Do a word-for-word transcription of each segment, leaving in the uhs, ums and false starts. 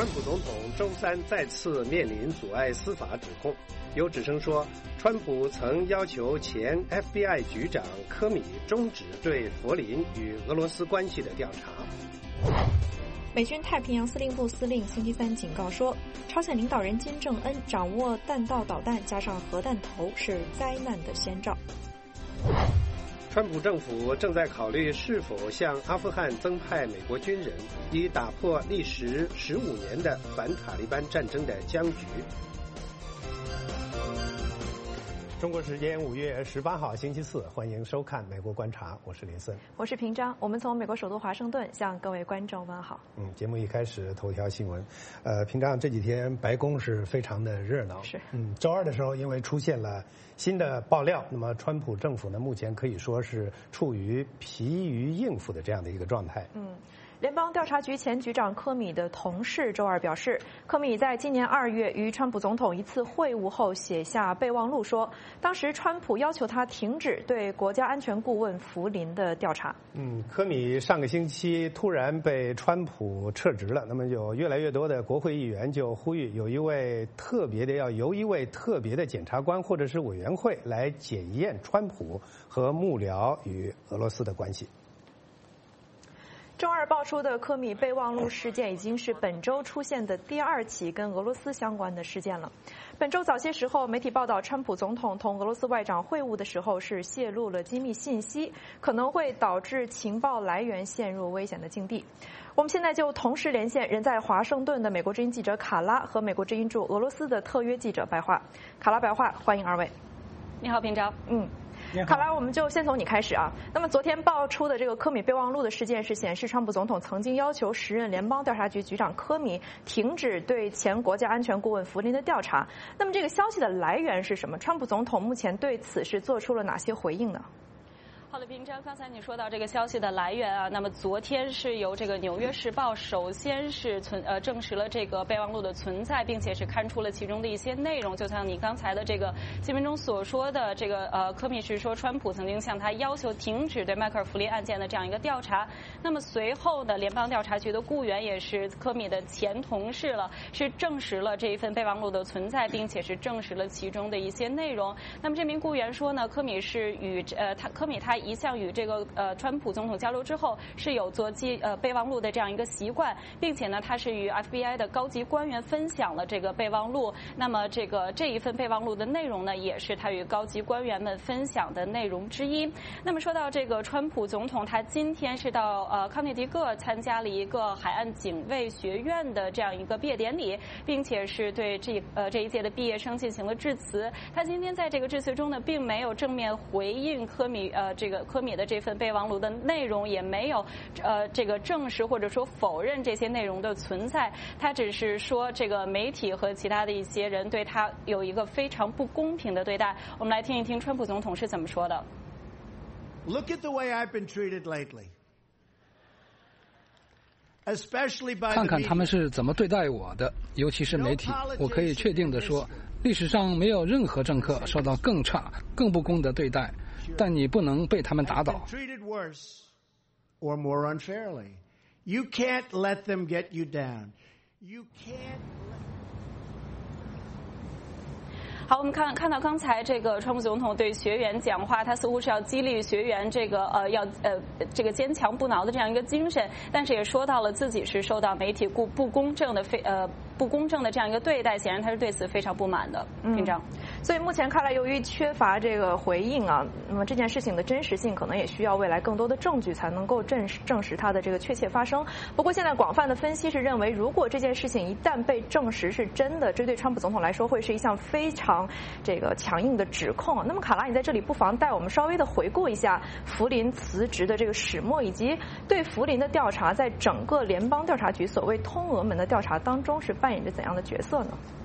普总统周三再次面临阻碍司法指控，有指称说，川普曾要求前 F B I 局长科米终止对佛林与俄罗斯关系的调查。 美军太平洋司令部司令星期三警告说，朝鲜领导人金正恩掌握弹道导弹加上核弹头是灾难的先兆。 川普政府正在考虑是否向阿富汗增派美国军人，以打破历时十五年的反塔利班战争的僵局。中国时间五月十八号星期四，欢迎收看《美国观察》，我是林森， 我是平章。我们从美国首都华盛顿向各位观众问好。 嗯，节目一开始头条新闻，呃，平章这几天白宫是非常的热闹。 是， 嗯，周二的时候，因为出现了新的爆料，那么川普政府呢，目前可以说是处于疲于应付的这样的一个状态。 嗯。联邦调查局前局长科米的同事周二表示，科米在今年二月与川普总统一次会晤后写下备忘录说，当时川普要求他停止对国家安全顾问福林的调查。嗯， 科米上个星期突然被川普撤职了，那么有越来越多的国会议员就呼吁有一位特别的要由一位特别的检察官或者是委员会来检验川普和幕僚与俄罗斯的关系。 周二爆出的科米备忘录事件已经是本周出现的第二起跟俄罗斯相关的事件了。本周早些时候，媒体报道川普总统同俄罗斯外长会晤的时候是泄露了机密信息，可能会导致情报来源陷入危险的境地。我们现在就同时连线人在华盛顿的美国之音记者卡拉和美国之音驻俄罗斯的特约记者白桦。卡拉、白桦，欢迎二位。 你好，平章。 嗯。卡拉，我们就先从你开始啊。那么昨天爆出的这个科米备忘录的事件是显示，川普总统曾经要求时任联邦调查局局长科米停止对前国家安全顾问福林的调查。那么这个消息的来源是什么？川普总统目前对此是做出了哪些回应呢？ 好的，平章，刚才你说到这个消息的来源啊，那么昨天是由这个《纽约时报》首先是存呃证实了这个备忘录的存在，并且是刊出了其中的一些内容，就像你刚才的这个新闻中所说的，这个呃科米是说川普曾经向他要求停止对迈克尔·弗林案件的这样一个调查。那么随后的联邦调查局的雇员也是科米的前同事了，是证实了这一份备忘录的存在，并且是证实了其中的一些内容。那么这名雇员说呢，科米是与呃他科米他一向与这个呃川普总统交流之后是有做记呃备忘录的这样一个习惯，并且呢他是与 F B I 的高级官员分享了这个备忘录。那么这个这一份备忘录的内容呢，也是他与高级官员们分享的内容之一。那么说到这个川普总统，他今天是到呃康涅狄格参加了一个海岸警卫学院的这样一个毕业典礼，并且是对这呃这一届的毕业生进行了致辞。他今天在这个致辞中呢，并没有正面回应科米呃这个科米的这份备忘录的内容，也没有呃这个证实或者说否认这些内容的存在。他只是说这个媒体和其他的一些人对他有一个非常不公平的对待。我们来听一听川普总统是怎么说的。 Look at the way I've been treated lately. Especially by 看看他们是怎么对待我的，尤其是媒体。我可以确定地说，历史上没有任何政客受到更差、更不公的对待。但你不能被他们打倒。 Or more unfairly. You can't let them get you down. You can't. 好，我们看看到刚才这个川普总统对学员讲话，他似乎是要激励学员这个呃要呃这个坚强不挠的这样一个精神，但是也说到了自己是受到媒体不不公正的非呃不公正的这样一个对待，显然他是对此非常不满的。平章。 嗯，所以目前看来，由于缺乏这个回应啊，那么这件事情的真实性可能也需要未来更多的证据才能够证实证实它的这个确切发生。不过现在广泛的分析是认为，如果这件事情一旦被证实是真的，这对川普总统来说会是一项非常这个强硬的指控。那么卡拉，你在这里不妨带我们稍微的回顾一下福林辞职的这个始末，以及对福林的调查在整个联邦调查局所谓通俄门的调查当中是扮演着怎样的角色呢？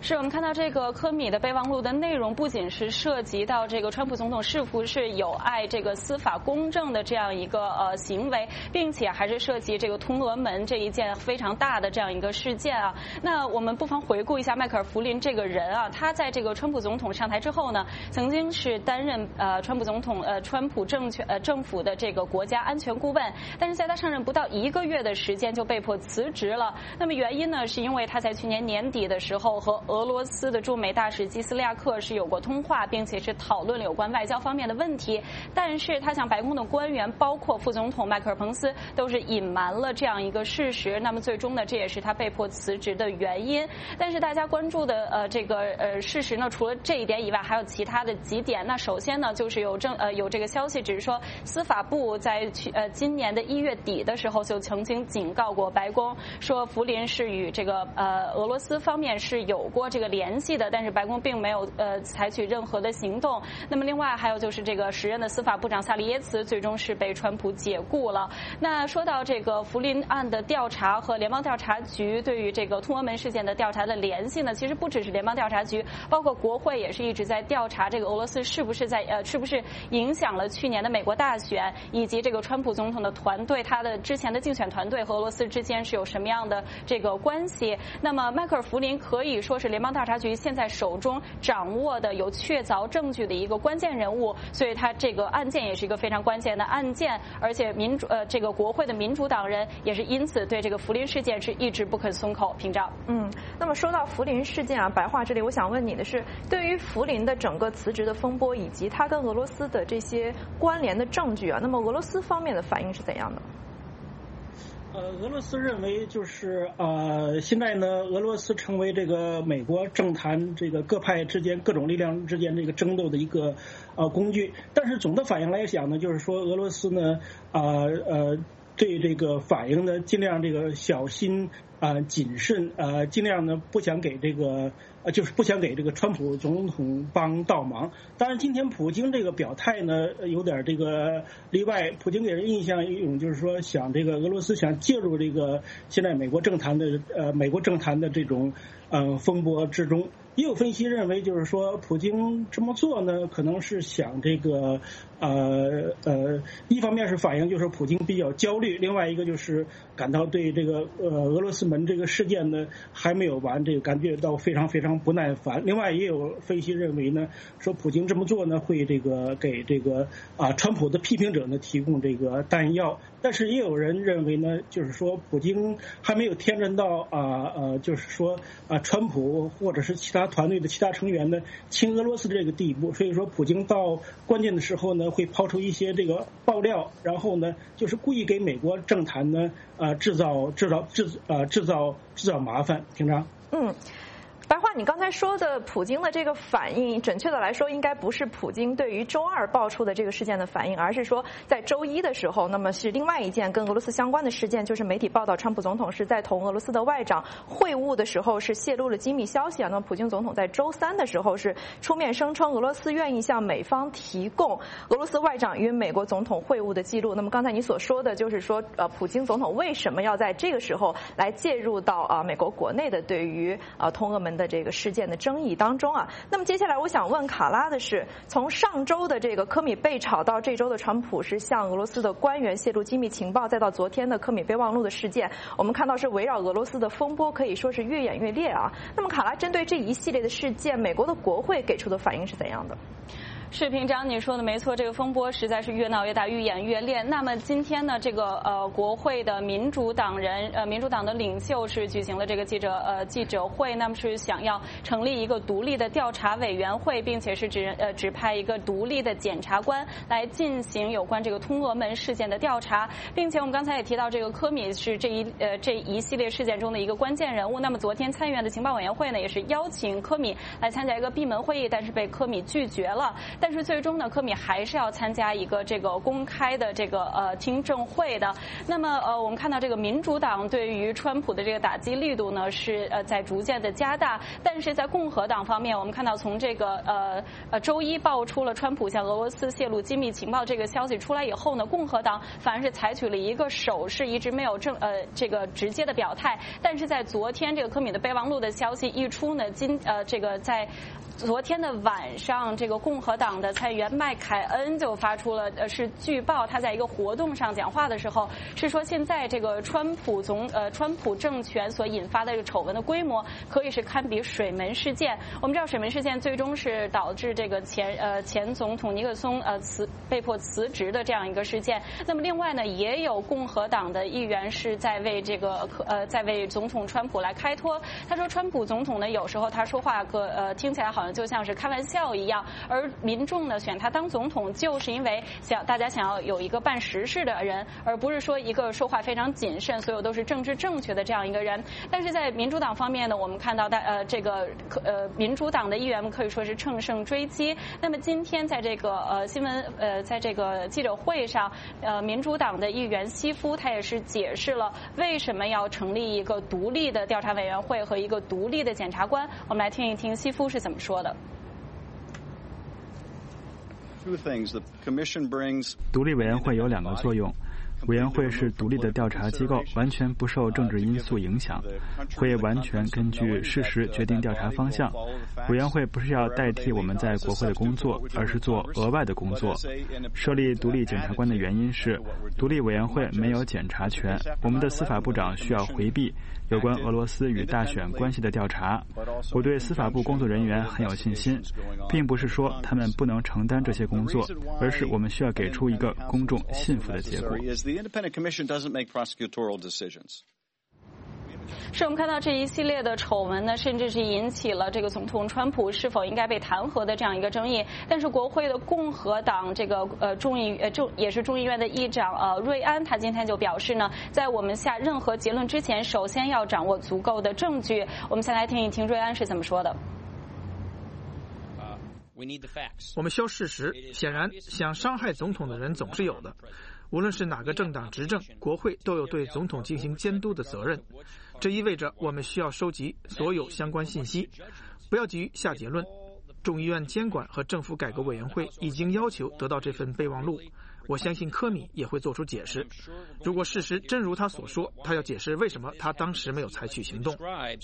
是我们看到这个科米的备忘录的内容，不仅是涉及到这个川普总统是不是有碍这个司法公正的这样一个呃行为，并且还是涉及这个通俄门这一件非常大的这样一个事件啊。那我们不妨回顾一下迈克尔·弗林这个人啊，他在这个川普总统上台之后呢，曾经是担任呃川普总统呃川普政权呃政府的这个国家安全顾问，但是在他上任不到一个月的时间就被迫辞职了。那么原因呢，是因为他在去年年底的时候和俄罗斯的驻美大使基斯利亚克是有过通话，并且是讨论了有关外交方面的问题，但是他向白宫的官员，包括副总统迈克尔·彭斯，都是隐瞒了这样一个事实。那么最终呢，这也是他被迫辞职的原因。但是大家关注的呃这个呃事实呢，除了这一点以外，还有其他的几点。那首先呢，就是有正呃有这个消息，只是说司法部在去呃今年的一月底的时候就曾经警告过白宫，说福林是与这个呃俄罗斯方面是有过这个联系的，但是白宫并没有呃采取任何的行动。那么另外还有就是这个时任的司法部长萨利耶茨最终是被川普解雇了。那说到这个福林案的调查和联邦调查局对于这个通俄门事件的调查的联系呢，其实不只是联邦调查局，包括国会也是一直在调查这个俄罗斯是不是在呃是不是影响了去年的美国大选，以及这个川普总统的团队他的之前的竞选团队和俄罗斯之间是有什么样的这个关系。那么迈克尔·弗林可以说是联邦调查局现在手中掌握的有确凿证据的一个关键人物，所以他这个案件也是一个非常关键的案件，而且民主呃这个国会的民主党人也是因此对这个福林事件是一直不肯松口。屏障。 嗯，那么说到福林事件啊，白话这里我想问你的是，对于福林的整个辞职的风波以及他跟俄罗斯的这些关联的证据啊，那么俄罗斯方面的反应是怎样的？ 呃，俄罗斯认为就是呃，现在呢，俄罗斯成为这个美国政坛这个各派之间各种力量之间这个争斗的一个呃工具。但是总的反应来讲呢，就是说俄罗斯呢，啊 呃, 呃对这个反应呢，尽量这个小心啊、呃、谨慎啊、呃，尽量呢不想给这个呃就是不想给这个川普总统帮倒忙。当然，今天普京这个表态呢有点这个例外，普京给人印象一种就是说想这个俄罗斯想介入这个现在美国政坛的呃美国政坛的这种呃风波之中。也有分析认为，就是说普京这么做呢，可能是想这个呃呃，一方面是反映就是普京比较焦虑，另外一个就是感到对这个呃俄罗斯门这个事件呢还没有完，这个感觉到非常非常不耐烦。另外也有分析认为呢，说普京这么做呢会这个给这个啊川普的批评者呢提供这个弹药。但是也有人认为呢，就是说普京还没有天真到啊呃，就是说啊川普或者是其他团队的其他成员呢亲俄罗斯的这个地步，所以说普京到关键的时候呢会抛出一些这个爆料，然后呢就是故意给美国政坛呢呃制造制造制呃制造制造麻烦。平常嗯。白话，你刚才说的普京的这个反应，准确的来说，应该不是普京对于周二爆出的这个事件的反应，而是说在周一的时候，那么是另外一件跟俄罗斯相关的事件，就是媒体报道，川普总统是在同俄罗斯的外长会晤的时候是泄露了机密消息啊。那么普京总统在周三的时候是出面声称，俄罗斯愿意向美方提供俄罗斯外长与美国总统会晤的记录。那么刚才你所说的就是说，呃，普京总统为什么要在这个时候来介入到啊、呃、美国国内的对于啊、呃、通俄门的这个事件的争议当中啊？那么接下来我想问卡拉的是，从上周的这个科米被炒到这周的川普是向俄罗斯的官员泄露机密情报，再到昨天的科米备忘录的事件，我们看到是围绕俄罗斯的风波可以说是越演越烈啊。那么卡拉针对这一系列的事件，美国的国会给出的反应是怎样的？ 是平长你说的没错，这个风波实在是越闹越大，越演越烈。那么今天呢，这个呃国会的民主党人呃民主党的领袖是举行了这个记者呃记者会，那么是想要成立一个独立的调查委员会，并且是指呃指派一个独立的检察官来进行有关这个通俄门事件的调查，并且我们刚才也提到，这个科米是这一呃这一系列事件中的一个关键人物。那么昨天参议院的情报委员会呢，也是邀请科米来参加一个闭门会议，但是被科米拒绝了。 但是最终呢，科米还是要参加一个这个公开的这个呃听证会的。那么呃，我们看到这个民主党对于川普的这个打击力度呢是呃在逐渐的加大，但是在共和党方面，我们看到从这个呃呃周一爆出了川普向俄罗斯泄露机密情报这个消息出来以后呢，共和党反而是采取了一个守势，一直没有正呃这个直接的表态。但是在昨天这个科米的备忘录的消息一出呢，今呃这个在昨天的晚上，这个共和党的参议员麦凯恩就发出了呃是据报他在一个活动上讲话的时候是说，现在这个川普总呃川普政权所引发的这个丑闻的规模可以是堪比水门事件。我们知道水门事件最终是导致这个前呃前总统尼克松呃辞被迫辞职的这样一个事件。那么另外呢，也有共和党的议员是在为这个呃在为总统川普来开脱。他说，川普总统呢有时候他说话个呃听起来好像就像是开玩笑一样，而民众呢选他当总统就是因为想大家想要有一个办实事的人，而不是说一个说话非常谨慎，所有都是政治正确的这样一个人。但是在民主党方面呢，我们看到大呃这个呃民主党的议员们可以说是乘胜追击。那么今天在这个呃新闻呃在这个记者会上，呃民主党的议员西夫他也是解释了为什么要成立一个独立的调查委员会和一个独立的检察官。我们来听一听西夫是怎么说的。 独立委员会有两个作用，委员会是独立的调查机构，完全不受政治因素影响，会完全根据事实决定调查方向。委员会不是要代替我们在国会的工作，而是做额外的工作。设立独立检察官的原因是，独立委员会没有检察权，我们的司法部长需要回避有关俄罗斯与大选关系的调查。我对司法部工作人员很有信心，并不是说他们不能承担这些工作，而是我们需要给出一个公众信服的结果。 是我们看到这一系列的丑闻呢，甚至是引起了这个总统川普是否应该被弹劾的这样一个争议。但是国会的共和党这个呃众议呃众也是众议院的议长呃瑞安，他今天就表示呢，在我们下任何结论之前，首先要掌握足够的证据。我们先来听一听瑞安是怎么说的。 我们需要事实。显然，想伤害总统的人总是有的。无论是哪个政党执政，国会都有对总统进行监督的责任。这意味着我们需要收集所有相关信息，不要急于下结论。众议院监管和政府改革委员会已经要求得到这份备忘录，我相信科米也会做出解释。如果事实真如他所说，他要解释为什么他当时没有采取行动。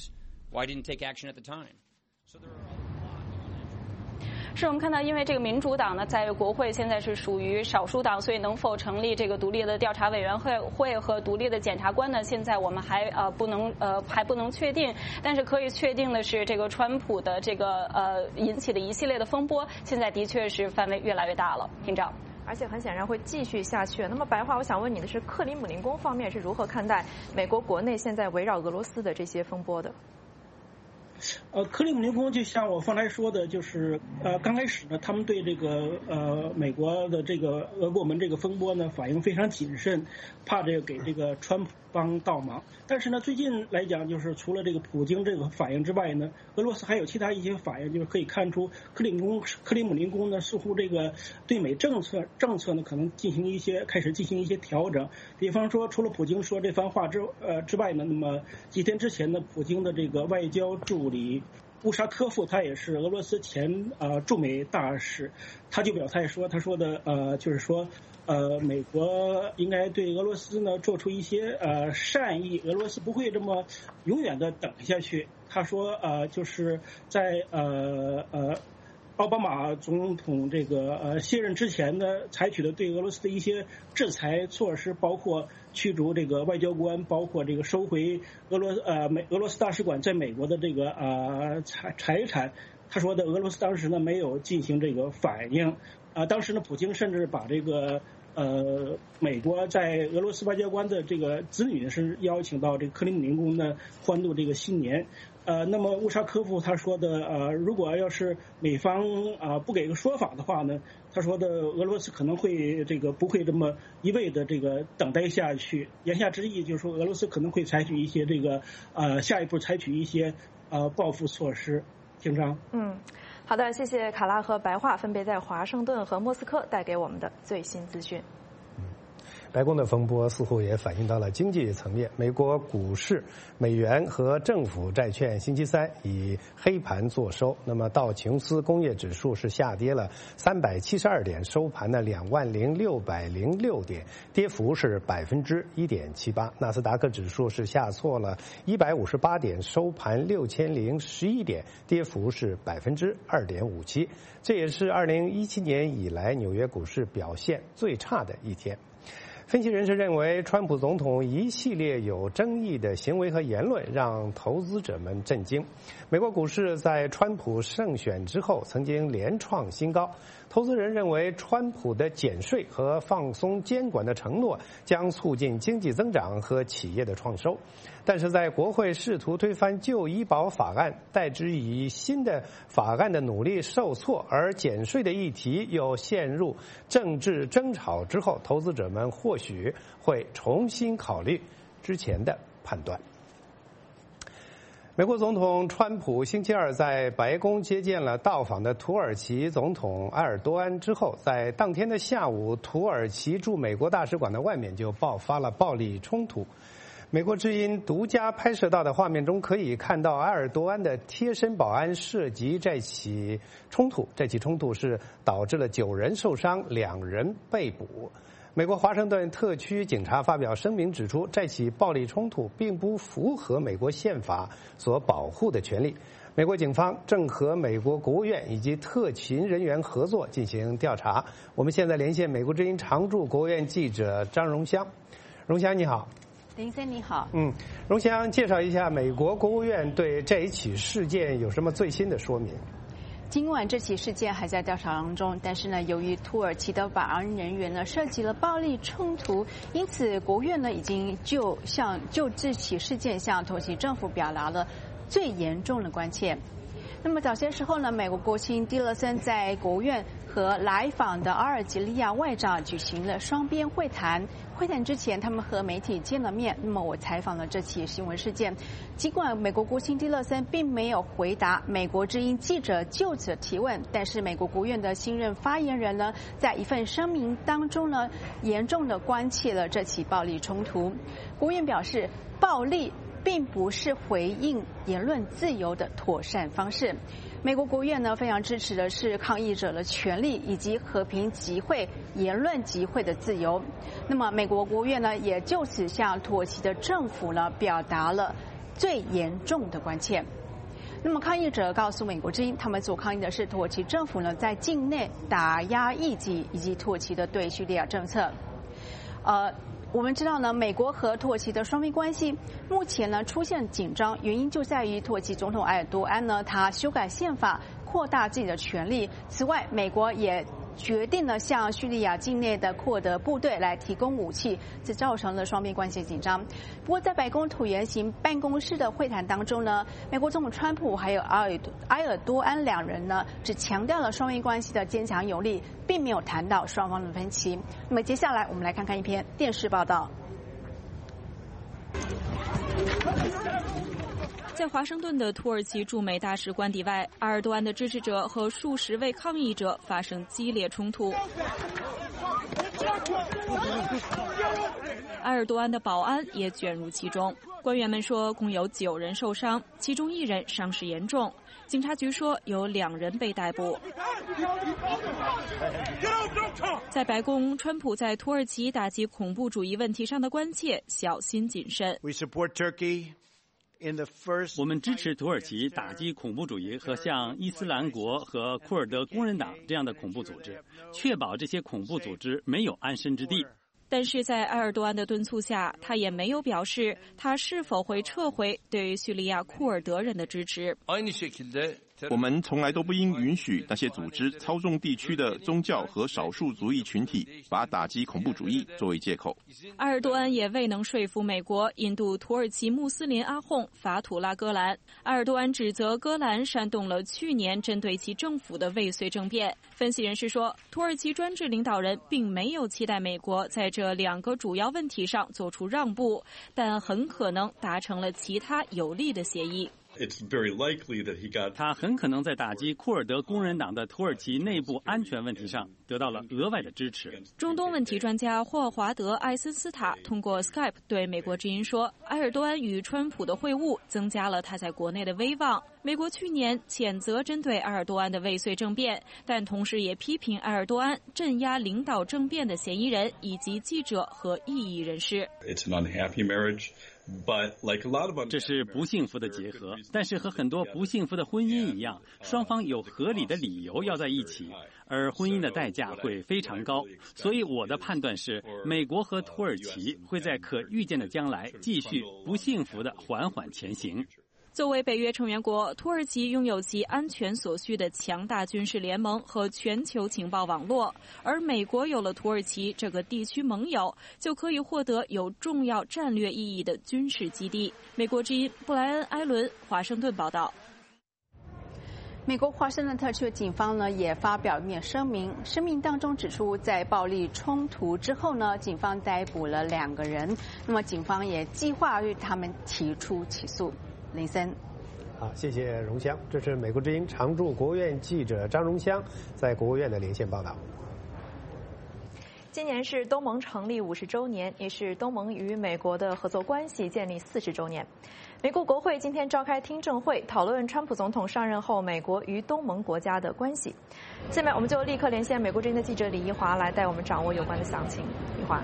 是我们看到，因为这个民主党呢，在国会现在是属于少数党，所以能否成立这个独立的调查委员会会和独立的检察官呢？现在我们还呃不能呃还不能确定。但是可以确定的是，这个川普的这个呃引起的一系列的风波，现在的确是范围越来越大了。厅长。 而且很显然会继续下去。那么白话，我想问你的是，克里姆林宫方面是如何看待美国国内现在围绕俄罗斯的这些风波的？ 呃，克里姆林宫就像我方才说的，就是呃，刚开始呢，他们对这个呃美国的这个俄国门这个风波呢，反应非常谨慎，怕这个给这个川普帮倒忙。但是呢，最近来讲，就是除了这个普京这个反应之外呢，俄罗斯还有其他一些反应，就是可以看出克里姆宫克里姆林宫呢，似乎这个对美政策政策呢，可能进行一些开始进行一些调整。比方说，除了普京说这番话之呃之外呢，那么几天之前呢，普京的这个外交助理乌沙科夫，他也是俄罗斯前呃驻美大使，他就表态说，他说的呃就是说呃美国应该对俄罗斯呢做出一些呃善意，俄罗斯不会这么永远的等下去。他说呃就是在呃呃奥巴马总统这个呃卸任之前呢，采取的对俄罗斯的一些制裁措施，包括驱逐这个外交官，包括这个收回俄罗呃美俄罗斯大使馆在美国的这个呃财财产。他说的俄罗斯当时呢没有进行这个反应，啊、呃、当时呢普京甚至把这个呃美国在俄罗斯外交官的这个子女呢是邀请到这个克里姆林宫呢欢度这个新年。呃，那么乌沙科夫他说的，呃，如果要是美方啊、呃、不给个说法的话呢，他说的俄罗斯可能会这个不会这么一味的这个等待下去。言下之意就是说，俄罗斯可能会采取一些这个呃下一步采取一些呃报复措施。厅长， 嗯。 好的，谢谢卡拉和白桦分别在华盛顿和莫斯科带给我们的最新资讯。 白宫的风波似乎也反映到了经济层面。美国股市、美元和政府债券星期三以黑盘作收。那么道琼斯工业指数是下跌了三百七十二点，收盘的两万零六百零六点，跌幅是百分之一点七八。纳斯达克指数是下挫了一百五十八点，收盘六千零十一点，跌幅是百分之二点五七。这也是二零一七年以来纽约股市表现最差的一天。分析人士认为，川普总统一系列有争议的行为和言论让投资者们震惊。美国股市在川普胜选之后曾经连创新高，投资人认为川普的减税和放松监管的承诺将促进经济增长和企业的创收。但是在国会试图推翻旧医保法案，代之以新的法案的努力受挫，而减税的议题又陷入政治争吵之后，投资者们或许会重新考虑之前的判断。美国总统川普星期二在白宫接见了到访的土耳其总统埃尔多安之后，在当天的下午，土耳其驻美国大使馆的外面就爆发了暴力冲突。美国之音独家拍摄到的画面中可以看到埃尔多安的贴身保安涉及这起冲突，这起冲突是导致了九人受伤，两人被捕。美国华盛顿特区警察发表声明指出，这起暴力冲突并不符合美国宪法所保护的权利。美国警方正和美国国务院以及特勤人员合作进行调查。我们现在连线美国之音常驻国务院记者张荣香。荣香你好。 林森你好。 嗯，荣香介绍一下美国国务院对这一起事件有什么最新的说明？ 尽管这起事件还在调查当中，但是呢，由于土耳其的保安人员呢涉及了暴力冲突，因此国务院呢已经就向就这起事件向土耳其政府表达了最严重的关切。那么早些时候呢，美国国务卿蒂勒森在国务院和来访的阿尔及利亚外长举行了双边会谈。会谈之前，他们和媒体见了面。那么我采访了这起新闻事件。尽管美国国务卿蒂勒森并没有回答美国之音记者就此提问，但是美国国务院的新任发言人呢，在一份声明当中呢，严重的关切了这起暴力冲突。国务院表示，暴力并不是回应言论自由的妥善方式。美国国务院呢非常支持的是抗议者的权利以及和平集会、言论集会的自由。那么美国国务院呢也就此向土耳其的政府呢表达了最严重的关切。那么抗议者告诉美国之音，他们所抗议的是土耳其政府呢在境内打压异己以及土耳其的对叙利亚政策。呃。我们知道呢，美国和土耳其的双边关系目前呢出现紧张，原因就在于土耳其总统埃尔多安呢，他修改宪法，扩大自己的权力。此外，美国也决定了向叙利亚境内的库尔德部队来提供武器，这造成了双边关系紧张。不过，在白宫椭圆形办公室的会谈当中呢，美国总统川普还有埃尔埃尔多安两人呢，只强调了双边关系的坚强有力，并没有谈到双方的分歧。那么接下来我们来看看一篇电视报道。 在华盛顿的土耳其驻美大使官邸外，埃尔多安的支持者和数十位抗议者发生激烈冲突。埃尔多安的保安也卷入其中。官员们说，共有九人受伤，其中一人伤势严重。警察局说，有两人被逮捕。在白宫，川普在土耳其打击恐怖主义问题上的关切小心谨慎。 We support Turkey.我们支持土耳其打击恐怖主义和像伊斯兰国和库尔德工人党这样的恐怖组织，确保这些恐怖组织没有安身之地。 但是在埃尔多安的敦促下，他也没有表示他是否会撤回对叙利亚库尔德人的支持。 我们从来都不应允许那些组织操纵地区的宗教和少数族裔群体，把打击恐怖主义作为借口。 埃尔多安也未能说服美国引渡土耳其穆斯林阿訇法土拉戈兰。埃尔多安指责戈兰煽动了去年针对其政府的未遂政变。分析人士说，土耳其专制领导人并没有期待美国在这两个主要问题上做出让步，但很可能达成了其他有利的协议。 他很可能在打击库尔德工人党的土耳其内部安全问题上得到了额外的支持。 中东问题专家霍华德·艾森斯塔通过 Skype 对美国之音说，埃尔多安与川普的会晤增加了他在国内的威望。美国去年谴责针对埃尔多安的未遂政变，但同时也批评埃尔多安镇压领导政变的嫌疑人以及记者和异议人士。 这是不幸福的结合，但是和很多不幸福的婚姻一样，双方有合理的理由要在一起，而婚姻的代价会非常高。所以我的判断是，美国和土耳其会在可预见的将来继续不幸福的缓缓前行。 作为北约成员国，土耳其拥有其安全所需的强大军事联盟和全球情报网络，而美国有了土耳其这个地区盟友，就可以获得有重要战略意义的军事基地。美国之音布莱恩·埃伦，华盛顿报道。 美国华盛顿特区警方呢也发表一面声明，声明当中指出，在暴力冲突之后呢，警方逮捕了两个人，那么警方也计划对他们提出起诉。林森， 好，谢谢荣香。这是美国之音常驻国务院记者张荣香在国务院的连线报道。 今年是东盟成立五十周年，也是东盟与美国的合作关系建立四十周年。美国国会今天召开听证会，讨论川普总统上任后美国与东盟国家的关系。下面我们就立刻连线美国之音的记者李一华来带我们掌握有关的详情。一华。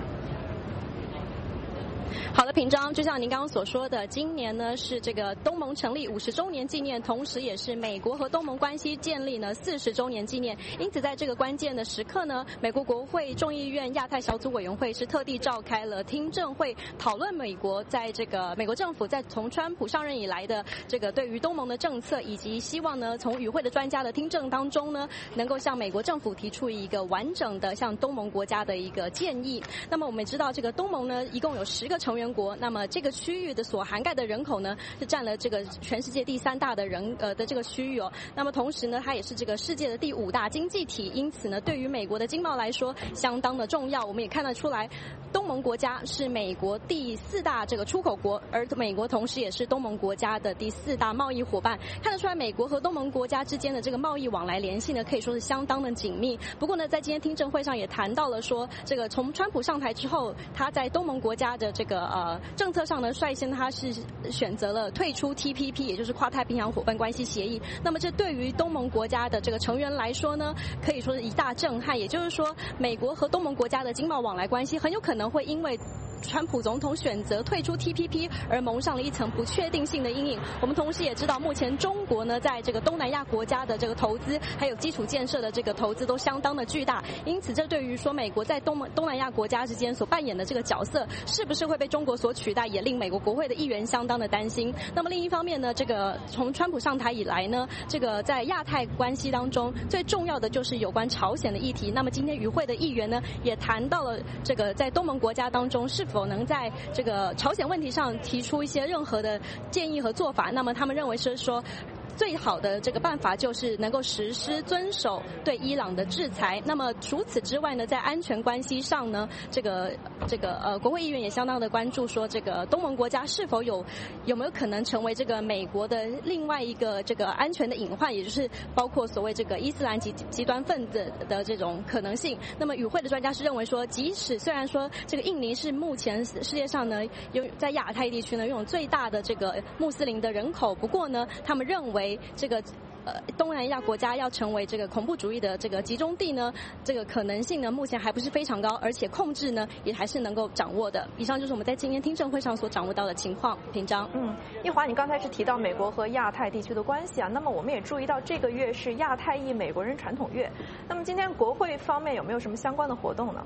好的，平章，就像您刚刚所说的，今年呢是这个东盟成立五十周年纪念，同时也是美国和东盟关系建立呢四十周年纪念。因此，在这个关键的时刻呢，美国国会众议院亚太小组委员会是特地召开了听证会，讨论美国在这个美国政府在从川普上任以来的这个对于东盟的政策，以及希望呢从与会的专家的听证当中呢，能够向美国政府提出一个完整的向东盟国家的一个建议。那么我们知道，这个东盟呢一共有十个成员国，那么这个区域的所涵盖的人口呢，是占了这个全世界第三大的人呃的这个区域哦。那么同时呢，它也是这个世界的第五大经济体，因此呢，对于美国的经贸来说相当的重要。我们也看得出来，东盟国家是美国第四大这个出口国，而美国同时也是东盟国家的第四大贸易伙伴。看得出来，美国和东盟国家之间的这个贸易往来联系呢，可以说是相当的紧密。不过呢，在今天听证会上也谈到了说，这个从川普上台之后，他在东盟国家的这个呃政策上呢，率先他是选择了退出 T P P， 也就是跨太平洋伙伴关系协议。那么这对于东盟国家的这个成员来说呢，可以说是一大震撼。也就是说，美国和东盟国家的经贸往来关系很有可能会因为川普总统选择退出 T P P 而蒙上了一层不确定性的阴影。我们同时也知道，目前中国呢在这个东南亚国家的这个投资，还有基础建设的这个投资都相当的巨大。因此，这对于说美国在东东南亚国家之间所扮演的这个角色，是不是会被中国所取代，也令美国国会的议员相当的担心。那么另一方面呢，这个从川普上台以来呢，这个在亚太关系当中最重要的就是有关朝鲜的议题。那么今天与会的议员呢，也谈到了这个在东盟国家当中是否能在这个朝鲜问题上提出一些任何的建议和做法。那么他们认为是说，最好的这个办法就是能够实施遵守对伊朗的制裁。那么除此之外呢，在安全关系上呢，这个这个呃国会议员也相当的关注说，这个东盟国家是否有有没有可能成为这个美国的另外一个这个安全的隐患，也就是包括所谓这个伊斯兰极极端分子的这种可能性。那么与会的专家是认为说，即使虽然说这个印尼是目前世界上呢有在亚太地区呢拥有最大的这个穆斯林的人口，不过呢，他们认为这个呃东南亚国家要成为这个恐怖主义的这个集中地呢，这个可能性呢目前还不是非常高，而且控制呢也还是能够掌握的。以上就是我们在今天听证会上所掌握到的情况。平章， 嗯，一华，你刚才是提到美国和亚太地区的关系啊，那么我们也注意到这个月是亚太裔美国人传统月，那么今天国会方面有没有什么相关的活动呢？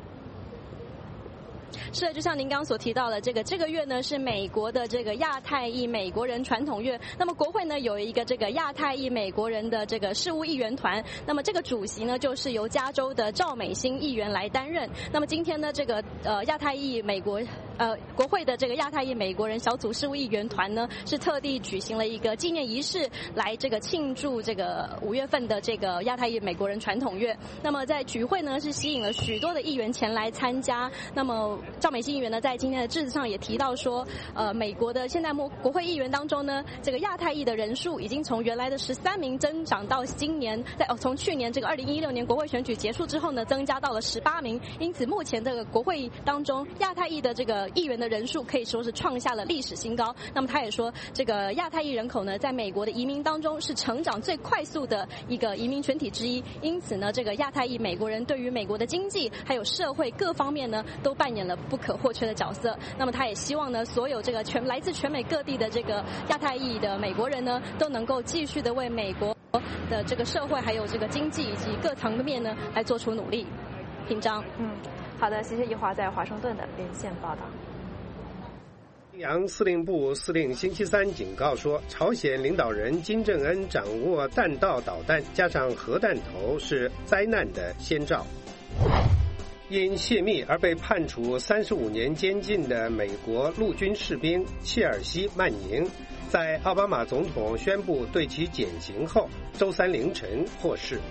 是的，就像您刚刚所提到的，这个这个月呢是美国的这个亚太裔美国人传统月。那么国会呢有一个这个亚太裔美国人的这个事务议员团，那么这个主席呢就是由加州的赵美心议员来担任。那么今天呢这个呃亚太裔美国呃国会的这个亚太裔美国人小组事务议员团呢，是特地举行了一个纪念仪式，来这个庆祝这个五月份的这个亚太裔美国人传统月。那么在举会呢，是吸引了许多的议员前来参加。那么赵美心议员呢，在今天的致辞上也提到说，呃，美国的现在国会议员当中呢，这个亚太裔的人数已经从原来的十三名增长到今年，在哦从去年这个二零一六年国会选举结束之后呢，增加到了十八名。因此，目前这个国会当中亚太裔的这个议员的人数可以说是创下了历史新高。那么他也说，这个亚太裔人口呢，在美国的移民当中是成长最快速的一个移民群体之一。因此呢，这个亚太裔美国人对于美国的经济还有社会各方面呢，都扮演了不可或缺的角色。那么他也希望呢，所有这个全来自全美各地的这个亚太裔的美国人呢，都能够继续的为美国的这个社会还有这个经济以及各层面呢，来做出努力。平章， 嗯，好的，谢谢一华在华盛顿的连线报道。 平壤司令部司令星期三警告说，朝鲜领导人金正恩掌握弹道导弹加上核弹头是灾难的先兆。因泄密而被判处三十五年监禁的美国陆军士兵切尔西·曼宁，在奥巴马总统宣布对其减刑后，周三凌晨获释。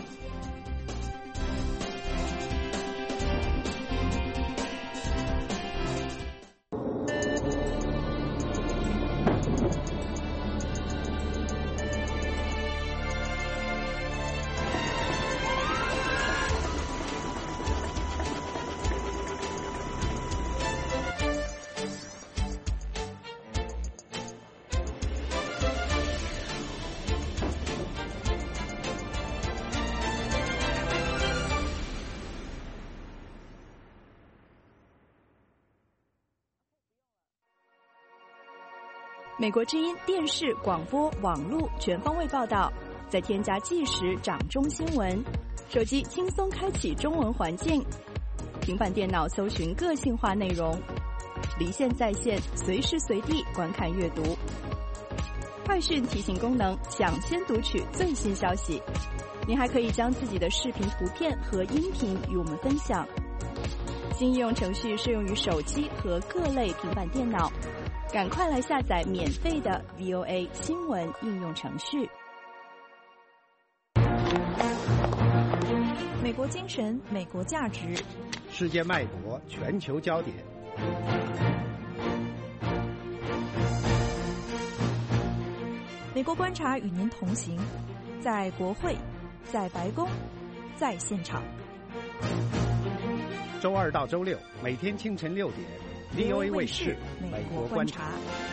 美国之音电视、广播、网络全方位报道，再添加即时掌中新闻，手机轻松开启中文环境，平板电脑搜寻个性化内容，离线在线，随时随地观看阅读。快讯提醒功能，抢先读取最新消息。您还可以将自己的视频、图片和音频与我们分享。新应用程序适用于手机和各类平板电脑。赶快来下载免费的 V O A 新闻应用程序。 美国精神，美国价值， 世界脉搏，全球焦点。 美国观察与您同行，在国会，在白宫，在现场。 周二到周六，每天清晨六点。V O A 卫视美国观察。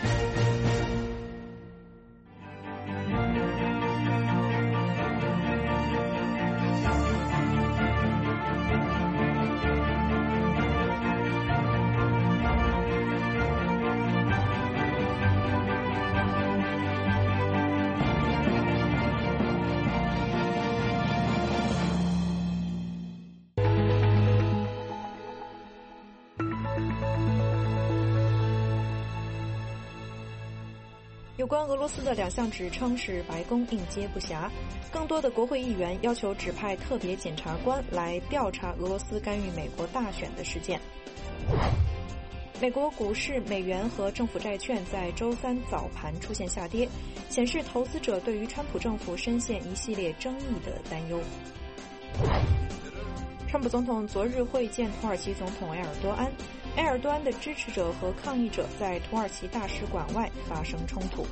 有关俄罗斯的两项指称使白宫应接不暇，更多的国会议员要求指派特别检察官来调查俄罗斯干预美国大选的事件。美国股市、美元和政府债券在周三早盘出现下跌，显示投资者对于川普政府深陷一系列争议的担忧。川普总统昨日会见土耳其总统埃尔多安，埃尔多安的支持者和抗议者在土耳其大使馆外发生冲突。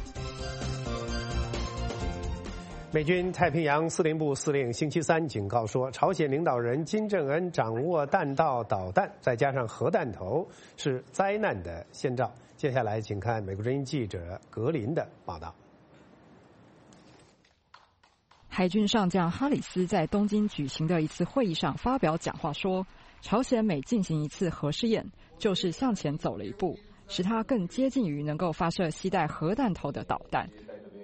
美军太平洋司令部司令星期三警告说，朝鲜领导人金正恩掌握弹道导弹再加上核弹头是灾难的先兆。接下来请看美国之音记者格林的报道。 海军上将哈里斯在东京举行的一次会议上发表讲话说，朝鲜每进行一次核试验，就是向前走了一步，使它更接近于能够发射携带核弹头的导弹。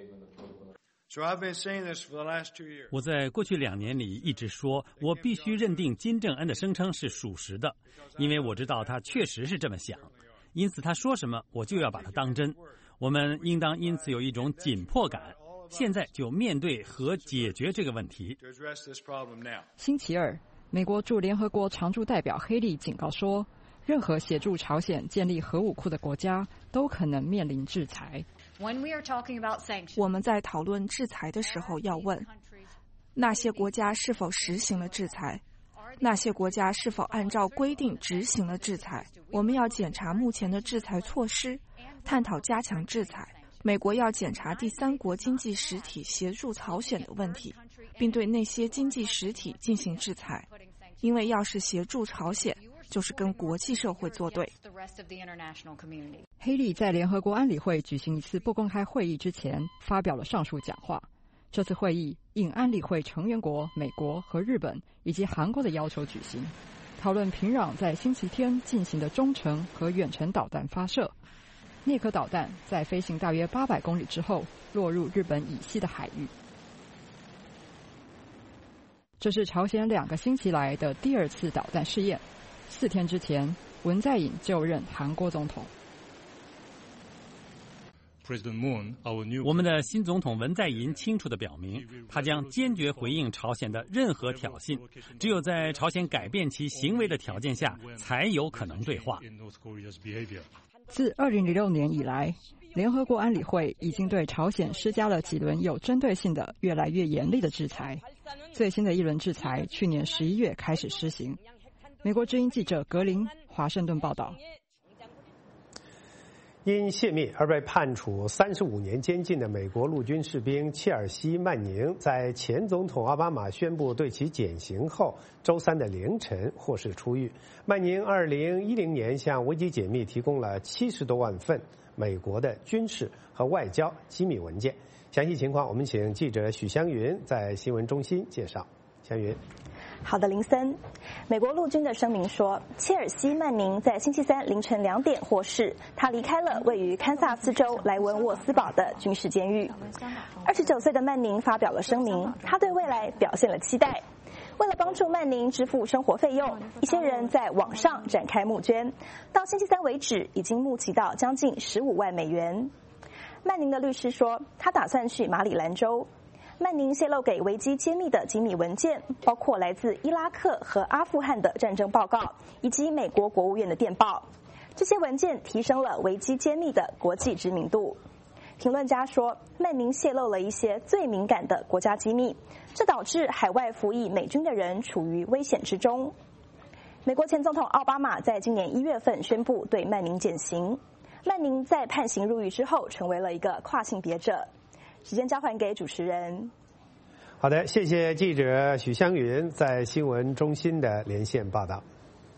我在过去两年里一直说，我必须认定金正恩的声称是属实的，因为我知道他确实是这么想，因此他说什么我就要把它当真。我们应当因此有一种紧迫感，现在就面对和解决这个问题。 星期二，美国驻联合国常驻代表黑利警告说， 任何协助朝鲜建立核武库的国家都可能面临制裁。 我们在讨论制裁的时候，要问那些国家是否实行了制裁，那些国家是否按照规定执行了制裁。我们要检查目前的制裁措施，探讨加强制裁。美国要检查第三国经济实体协助朝鲜的问题，并对那些经济实体进行制裁，因为要是协助朝鲜，就是跟国际社会作对。 黑利在联合国安理会举行一次不公开会议之前发表了上述讲话。这次会议应安理会成员国美国和日本以及韩国的要求举行，讨论平壤在星期天进行的中程和远程导弹发射。那颗导弹在飞行大约八百公里之后落入日本以西的海域。这是朝鲜两个星期来的第二次导弹试验。四天之前，文在寅就任韩国总统。 我们的新总统文在寅清楚地表明，他将坚决回应朝鲜的任何挑衅，只有在朝鲜改变其行为的条件下，才有可能对话。 自二零零六年以来，联合国安理会已经对朝鲜施加了几轮有针对性的、越来越严厉的制裁。最新的一轮制裁去年十一月开始施行。美国之音记者格林华盛顿报道。 因泄密而被判处三十五年监禁的美国陆军士兵切尔西·曼宁，在前总统奥巴马宣布对其减刑后，周三的凌晨获释出狱。曼宁二零一零年向维基解密提供了七十多万份美国的军事和外交机密文件。详细情况，我们请记者许湘云在新闻中心介绍。湘云。 好的，林森。美国陆军的声明说，切尔西·曼宁在星期三凌晨两点获释，他离开了位于堪萨斯州莱文沃斯堡的军事监狱。二十九岁的曼宁发表了声明，他对未来表现了期待。为了帮助曼宁支付生活费用，一些人在网上展开募捐，到星期三为止，已经募集到将近十五万美元。曼宁的律师说，他打算去马里兰州。曼宁泄露给维基揭秘的机密文件，包括来自伊拉克和阿富汗的战争报告，以及美国国务院的电报。这些文件提升了维基揭秘的国际知名度。评论家说，曼宁泄露了一些最敏感的国家机密，这导致海外服役美军的人处于危险之中。美国前总统奥巴马在今年一月份宣布对曼宁减刑。曼宁在判刑入狱之后，成为了一个跨性别者。时间交还给主持人。 好的，谢谢记者许湘云在新闻中心的连线报道。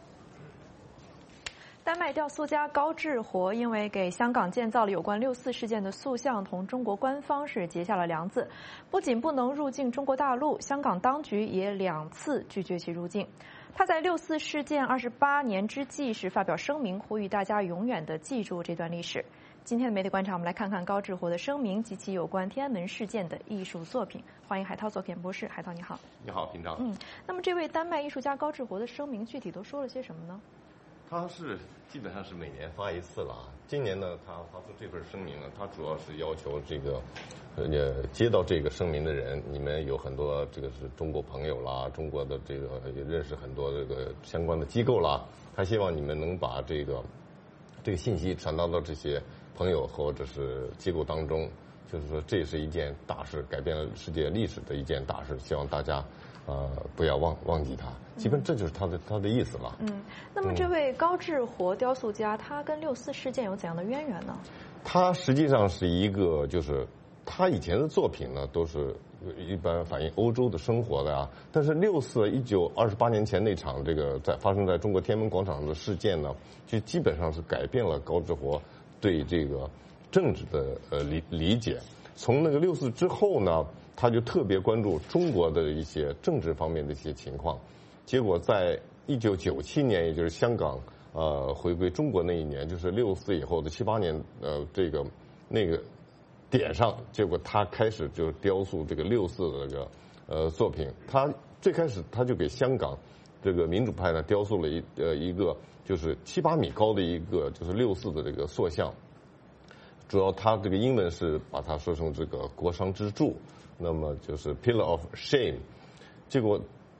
丹麦雕塑家高志活因为给香港建造了有关六四事件的塑像，同中国官方是结下了梁子，不仅不能入境中国大陆，香港当局也两次拒绝其入境。他在六四事件二十八年之际是发表声明，呼吁大家永远地记住这段历史。今天的媒体观察，我们来看看高志活的声明及其有关天安门事件的艺术作品。欢迎海涛作品博士，海涛你好。 你好，平常。 嗯，那么这位丹麦艺术家高志活的声明具体都说了些什么呢？ 他是基本上是每年发一次了。今年呢，他发出这份声明呢，他主要是要求这个，呃，接到这个声明的人，你们有很多这个是中国朋友啦，中国的这个也认识很多这个相关的机构啦，他希望你们能把这个这个信息传达到这些朋友或者是机构当中，就是说这是一件大事，改变了世界历史的一件大事，希望大家呃不要忘忘记它。基本这就是他的他的意思了。 嗯，那么这位高志活雕塑家，他跟六四事件有怎样的渊源呢？ 他实际上是一个，就是他以前的作品呢，都是一般反映欧洲的生活的啊。但是六四一九二十八年前那场这个在发生在中国天安门广场的事件呢，就基本上是改变了高志活对这个政治的呃理理解。从那个六四之后呢，他就特别关注中国的一些政治方面的一些情况。结果在一九九七年，也就是香港呃回归中国那一年，就是六四以后的七八年呃这个那个点上，结果他开始就雕塑这个六四的这个呃作品。他最开始他就给香港这个民主派呢雕塑了一呃一个就是七八米高的一个就是六四的这个塑像。主要他这个英文是把它说成这个国殇之柱，那么就是 Pillar of Shame。结果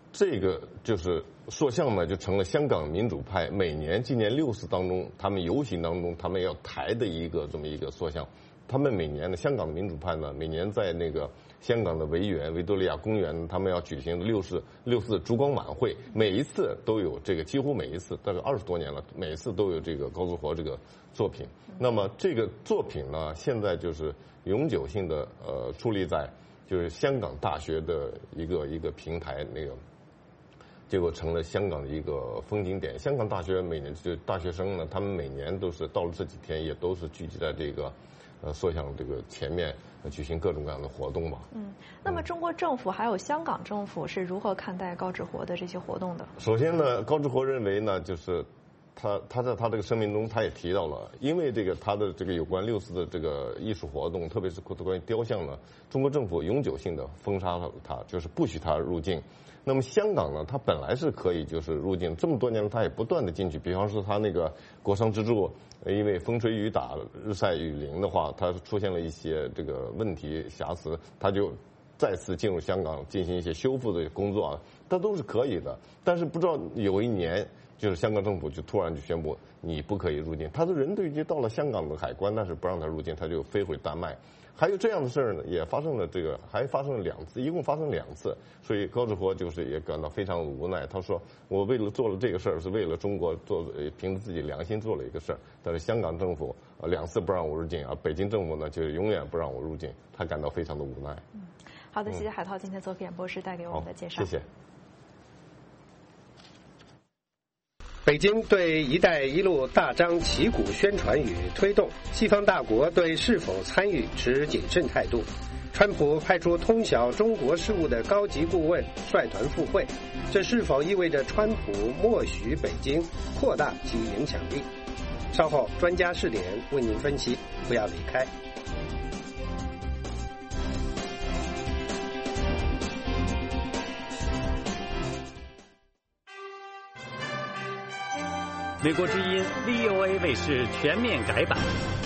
这个就是塑像呢，就成了香港民主派每年纪念六四当中，他们游行当中他们要抬的一个这么一个塑像。他们每年呢，香港的民主派呢，每年在那个香港的维园、维多利亚公园，他们要举行六四六四烛光晚会，每一次都有这个，几乎每一次，大概二十多年了，每一次都有这个高志活这个作品。那么这个作品呢，现在就是永久性的呃矗立在就是香港大学的一个一个平台那个。结果成了香港的一个风景点。香港大学每年就大学生呢，他们每年都是到了这几天，也都是聚集在这个呃塑像这个前面举行各种各样的活动吧。 嗯，那么中国政府还有香港政府是如何看待高志活的这些活动的？ 首先呢，高志活认为呢，就是他他在他这个声明中，他也提到了，因为这个他的这个有关六四的这个艺术活动，特别是关于雕像呢，中国政府永久性的封杀了他，就是不许他入境。那么香港呢，它本来是可以就是入境，这么多年了，它也不断的进去。比方说，它那个国殇之柱，因为风吹雨打、日晒雨淋的话，它出现了一些这个问题瑕疵，它就再次进入香港进行一些修复的工作啊，它都是可以的。但是不知道有一年，就是香港政府就突然就宣布你不可以入境，他的人都已经到了香港的海关，但是不让他入境，他就飞回丹麦。还有这样的事儿呢，也发生了这个，还发生了两次，一共发生两次，所以高志活就是也感到非常无奈。他说：“我为了做了这个事儿，是为了中国做，凭着自己良心做了一个事儿。但是香港政府啊两次不让我入境啊，北京政府呢就永远不让我入境，他感到非常的无奈。” 嗯，好的，谢谢海涛今天做演播室带给我们的介绍。 谢谢。 北京对“一带一路”大张旗鼓宣传与推动，西方大国对是否参与持谨慎态度。川普派出通晓中国事务的高级顾问率团赴会，这是否意味着川普默许北京扩大其影响力？稍后专家视点为您分析，不要离开。 美国之音 V O A 卫视全面改版，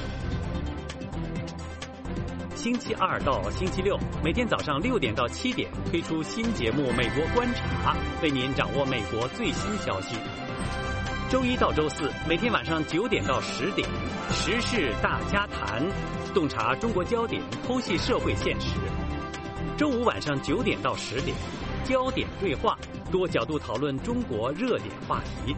星期二到星期六每天早上六点到七点推出新节目《美国观察》，为您掌握美国最新消息。周一到周四每天晚上九点到十点，时事大家谈，洞察中国焦点，剖析社会现实。周五晚上九点到十点，焦点对话，多角度讨论中国热点话题。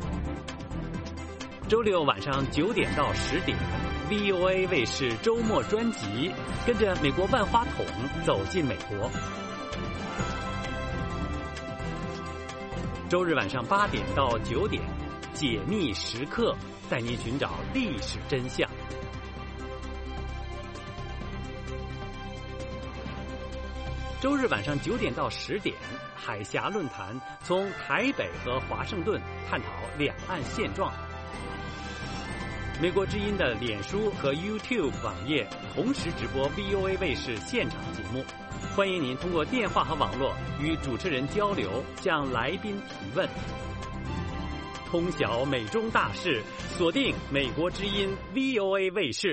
周六晚上九点到十点 ，V O A 卫视周末专辑，跟着美国万花筒走进美国。周日晚上八点到九点，解密时刻，带您寻找历史真相。周日晚上九点到十点，海峡论坛从台北和华盛顿探讨两岸现状。美国之音的脸书和 YouTube 网页同时直播 V O A 卫视现场节目，欢迎您通过电话和网络与主持人交流，向来宾提问。通晓美中大事，锁定美国之音 V O A 卫视。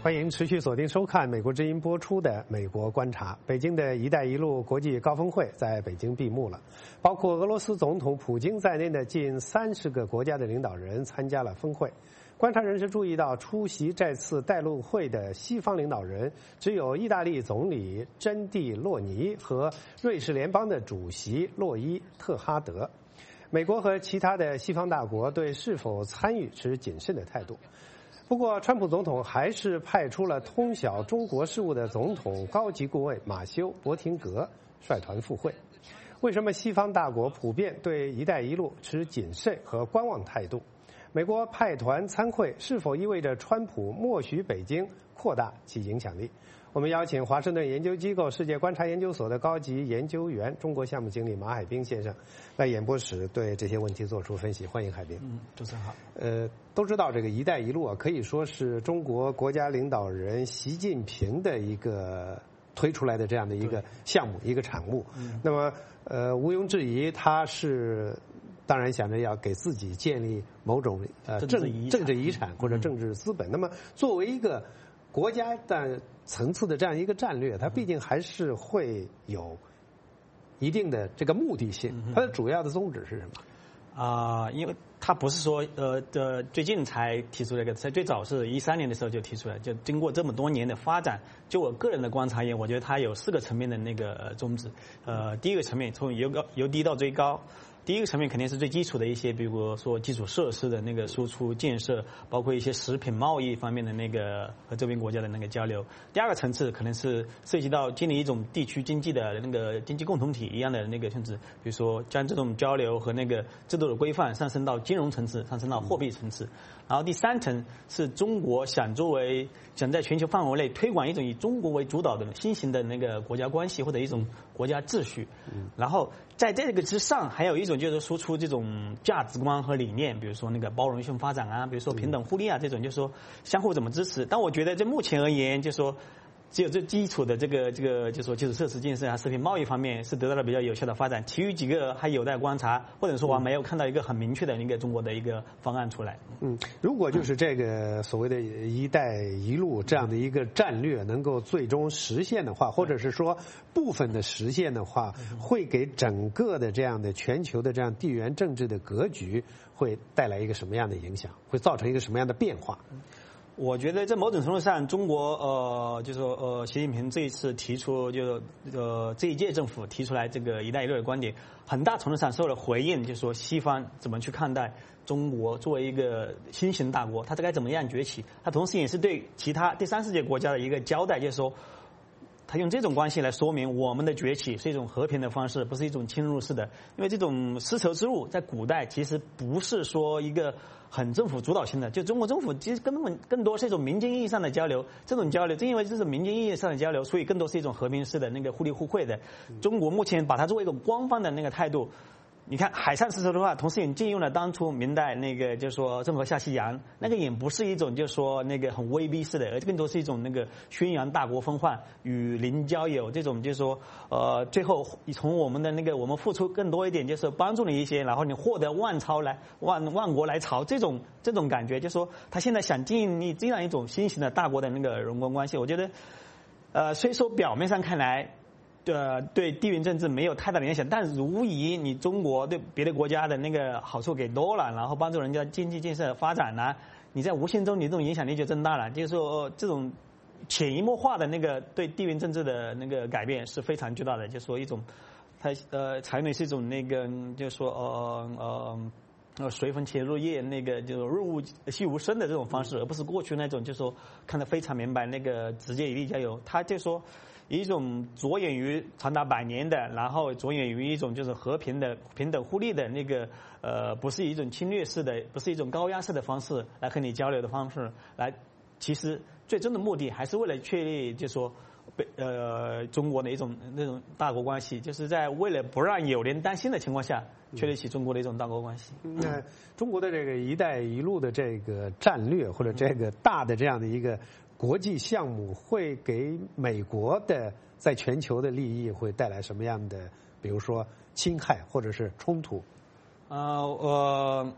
欢迎持续锁定收看美国之音播出的《美国观察》。北京的一带一路国际高峰会在北京闭幕了，包括俄罗斯总统普京在内的近三十个国家的领导人参加了峰会。观察人士注意到，出席这次带路会的西方领导人只有意大利总理珍蒂洛尼和瑞士联邦的主席洛伊特哈德。美国和其他的西方大国对是否参与持谨慎的态度。不过，川普总统还是派出了通晓中国事务的总统高级顾问马修·博廷格率团赴会。为什么西方大国普遍对“一带一路”持谨慎和观望态度？美国派团参会是否意味着川普默许北京扩大其影响力？我们邀请华盛顿研究机构世界观察研究所的高级研究员、中国项目经理马海兵先生来演播室对这些问题做出分析。欢迎海兵。 嗯，主持人好。 呃，都知道这个“一带一路”啊，可以说是中国国家领导人习近平的一个推出来的这样的一个项目、一个产物。嗯、那么，呃，毋庸置疑，它是当然想着要给自己建立某种呃政政治遗产或者政治资本。嗯、那么，作为一个国家的层次的这样一个战略，它毕竟还是会有一定的这个目的性。它的主要的宗旨是什么？ 啊、呃，因为它不是说呃的最近才提出这个，在最早是一三年的时候就提出来，就经过这么多年的发展，就我个人的观察也，我觉得它有四个层面的那个宗旨。呃，第一个层面从由高由低到最高。第一个层面肯定是最基础的一些，比如说基础设施的那个输出建设，包括一些食品贸易方面的那个和周边国家的那个交流。第二个层次可能是涉及到建立一种地区经济的那个经济共同体一样的那个性质，比如说将这种交流和那个制度的规范上升到金融层次，上升到货币层次。然后第三层是中国想作为想在全球范围内推广一种以中国为主导的新型的那个国家关系或者一种国家秩序。然后在这个之上还有一种就是输出这种价值观和理念，比如说那个包容性发展啊，比如说平等互利啊，这种就是说相互怎么支持。但我觉得在目前而言，就是说只有最基础的这个这个就是说基础设施建设啊、食品贸易方面是得到了比较有效的发展，其余几个还有待观察，或者说我还没有看到一个很明确的一个中国的一个方案出来。 嗯，如果就是这个所谓的一带一路这样的一个战略能够最终实现的话，或者是说部分的实现的话，会给整个的这样的全球的这样地缘政治的格局会带来一个什么样的影响？会造成一个什么样的变化？ 我觉得在某种程度上，中国呃，就是说呃，习近平这一次提出，就呃这一届政府提出来这个“一带一路”的观点，很大程度上受了回应，就是说西方怎么去看待中国作为一个新型大国，它该怎么样崛起？它同时也是对其他第三世界国家的一个交代，就是说，他用这种关系来说明我们的崛起是一种和平的方式，不是一种侵入式的。因为这种丝绸之路在古代其实不是说一个很政府主导性的，就中国政府其实根本更多是一种民间意义上的交流。这种交流正因为这种民间意义上的交流，所以更多是一种和平式的那个互利互惠的。中国目前把它作为一种官方的那个态度。你看海上丝绸的话，同时也借用了当初明代那个就是说郑和下西洋，那个也不是一种就是说那个很威逼式的，而更多是一种那个宣扬大国风范、与邻交友这种，就是说呃最后从我们的那个我们付出更多一点，就是帮助你一些，然后你获得万朝来万万国来朝这种这种感觉，就是说他现在想经营这样一种新型的大国的那个荣光关系，我觉得呃虽说表面上看来。呃，对地缘政治没有太大的影响，但如以你中国对别的国家的那个好处给多了，然后帮助人家经济建设发展呢、啊，你在无形中你这种影响力就增大了。就是说，呃、这种潜移默化的那个对地缘政治的那个改变是非常巨大的。就是说一种，它呃，才能是一种那个，就是说呃呃。呃，随风潜入夜，那个就是润物细无声的这种方式，而不是过去那种就是说看得非常明白那个直接以利交友。他就说一种着眼于长达百年的，然后着眼于一种就是和平的、平等互利的那个呃，不是一种侵略式的，不是一种高压式的方式来和你交流的方式来。其实最终的目的还是为了确立，就是说。呃，中国的一种那种大国关系，就是在为了不让有人担心的情况下，确立起中国的一种大国关系。 那中国的这个“一带一路”的这个战略或者这个大的这样的一个国际项目，会给美国的在全球的利益会带来什么样的，比如说侵害或者是冲突？ 呃，呃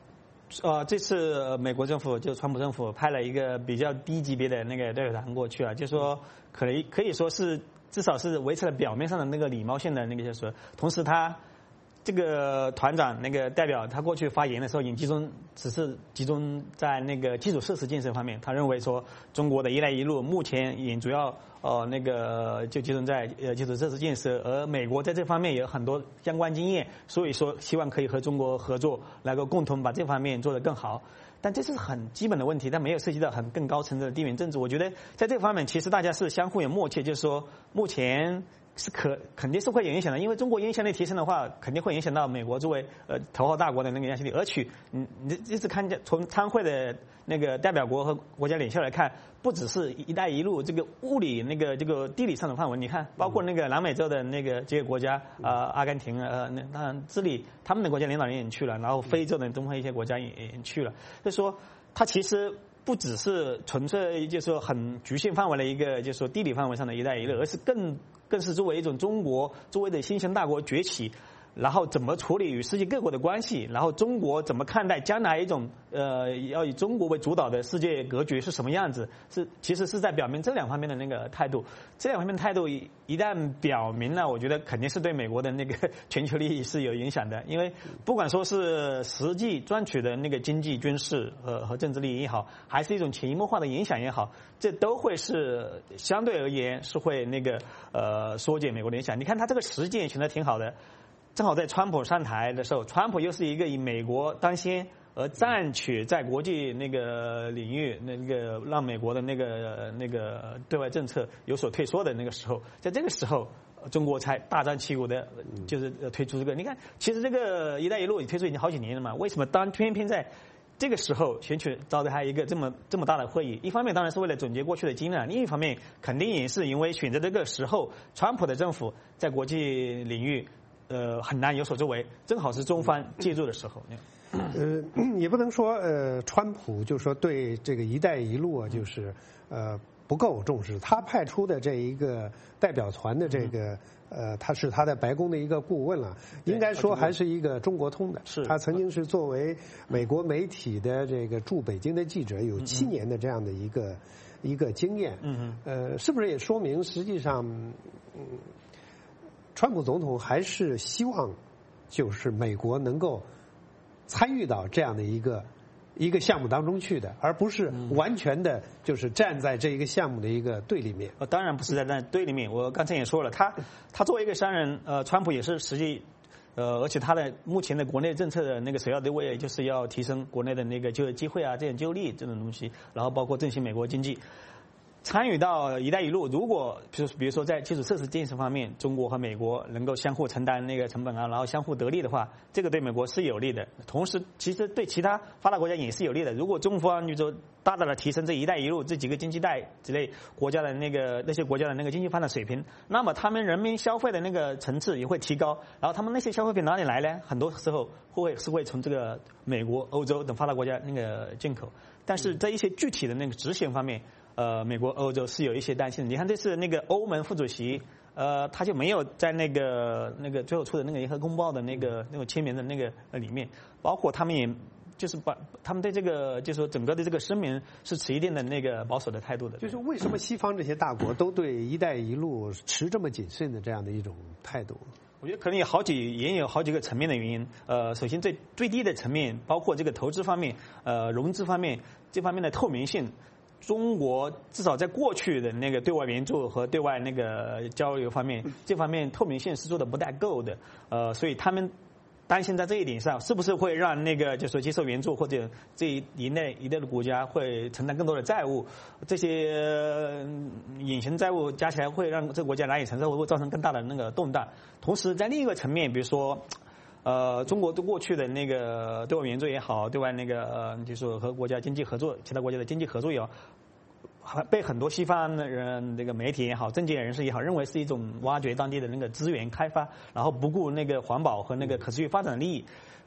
呃，这次美国政府就川普政府派了一个比较低级别的那个代表团过去啊，就说可以可以说是至少是维持了表面上的那个礼貌性的那个就是说，同时他这个团长那个代表他过去发言的时候，也集中只是集中在那个基础设施建设方面，他认为说中国的一带一路目前也主要呃那个就集中在呃基础设施建设，而美国在这方面有很多相关经验，所以说希望可以和中国合作，能够共同把这方面做得更好。但这是很基本的问题，但没有涉及到很更高层次的地缘政治。我觉得在这方面，其实大家是相互有默契，就是说目前是可肯定是会有影响的，因为中国影响力提升的话，肯定会影响到美国作为呃头号大国的那个影响力。而且，你你这次看见从参会的那个代表国和国家领袖来看，不只是一带一路这个物理那个这个地理上的范围，你看，包括那个南美洲的那个这些国家，呃，阿根廷呃，那当然智利他们的国家领导人也去了，然后非洲的东非一些国家也也去了，所以说它其实不只是纯粹就是说很局限范围的一个就是说地理范围上的一带一路，而是更更是作为一种中国作为的新兴大国崛起，然后怎么处理与世界各国的关系，然后中国怎么看待将来一种呃要以中国为主导的世界格局是什么样子，是其实是在表明这两方面的那个态度。这两方面的态度一一旦表明了，我觉得肯定是对美国的那个全球利益是有影响的，因为不管说是实际赚取的那个经济军事和和政治利益也好，还是一种潜移默化的影响也好，这都会是相对而言是会那个呃缩减美国的影响。你看他这个时间选得挺好的，正好在川普上台的时候，川普又是一个以美国当先而占取在国际那个领域那个让美国的那个那个对外政策有所退缩的那个时候，在这个时候中国才大张旗鼓的就是推出这个。你看，其实这个一带一路也推出已经好几年了嘛，为什么当偏偏在这个时候选取召开一个这么这么大的会议？一方面当然是为了总结过去的经验，另一方面肯定也是因为选择这个时候，川普的政府在国际领域呃很难有所作为，正好是中方介入的时候。 呃，也不能说呃，川普就说对这个“一带一路”啊，就是呃不够重视。他派出的这一个代表团的这个呃，他是他在白宫的一个顾问了，应该说还是一个中国通的。是，他曾经是作为美国媒体的这个驻北京的记者，有七年的这样的一个一个经验。嗯呃，是不是也说明实际上，嗯，川普总统还是希望就是美国能够参与到这样的一个一个项目当中去的，而不是完全的就是站在这一个项目的一个对立面。 呃，当然不是在那对立面。我刚才也说了，他他作为一个商人，呃，川普也是实际，呃，而且他的目前的国内政策的那个首要的位，也就是要提升国内的那个就业机会啊，这种就业率这种东西，然后包括振兴美国经济。参与到“一带一路”，如果比如比如说在基础设施建设方面，中国和美国能够相互承担那个成本啊，然后相互得利的话，这个对美国是有利的。同时，其实对其他发达国家也是有利的。如果中方就说大大的提升这“一带一路”这几个经济带之类国家的那个那些国家的那个经济发展水平，那么他们人民消费的那个层次也会提高。然后他们那些消费品哪里来呢？很多时候会是会从这个美国、欧洲等发达国家那个进口。但是在一些具体的那个执行方面，呃，美国、欧洲是有一些担心的。你看这次那个欧盟副主席，呃，他就没有在那个那个最后出的那个联合公报的那个那个签名的那个里面，包括他们也就是把他们对这个就是说整个的这个声明是持一定的那个保守的态度的。 就是为什么西方这些大国都对“一带一路”持这么谨慎的这样的一种态度？ 我觉得可能有好几也有好几个层面的原因。呃，首先最最低的层面，包括这个投资方面、呃融资方面这方面的透明性。中国至少在过去的那个对外援助和对外那个交流方面，这方面透明性是做的不太够的。呃，所以他们担心在这一点上，是不是会让那个就是说接受援助或者这一类一类的国家会承担更多的债务，这些隐形债务加起来会让这个国家难以承受，会造成更大的那个动荡。同时，在另一个层面，比如说。呃，中国对过去的那个对外援助也好，对外那个呃，就是说和国家经济合作，其他国家的经济合作也好，被很多西方的人那个媒体也好，政界人士也好，认为是一种挖掘当地的那个资源开发，然后不顾那个环保和那个可持续发展的利益。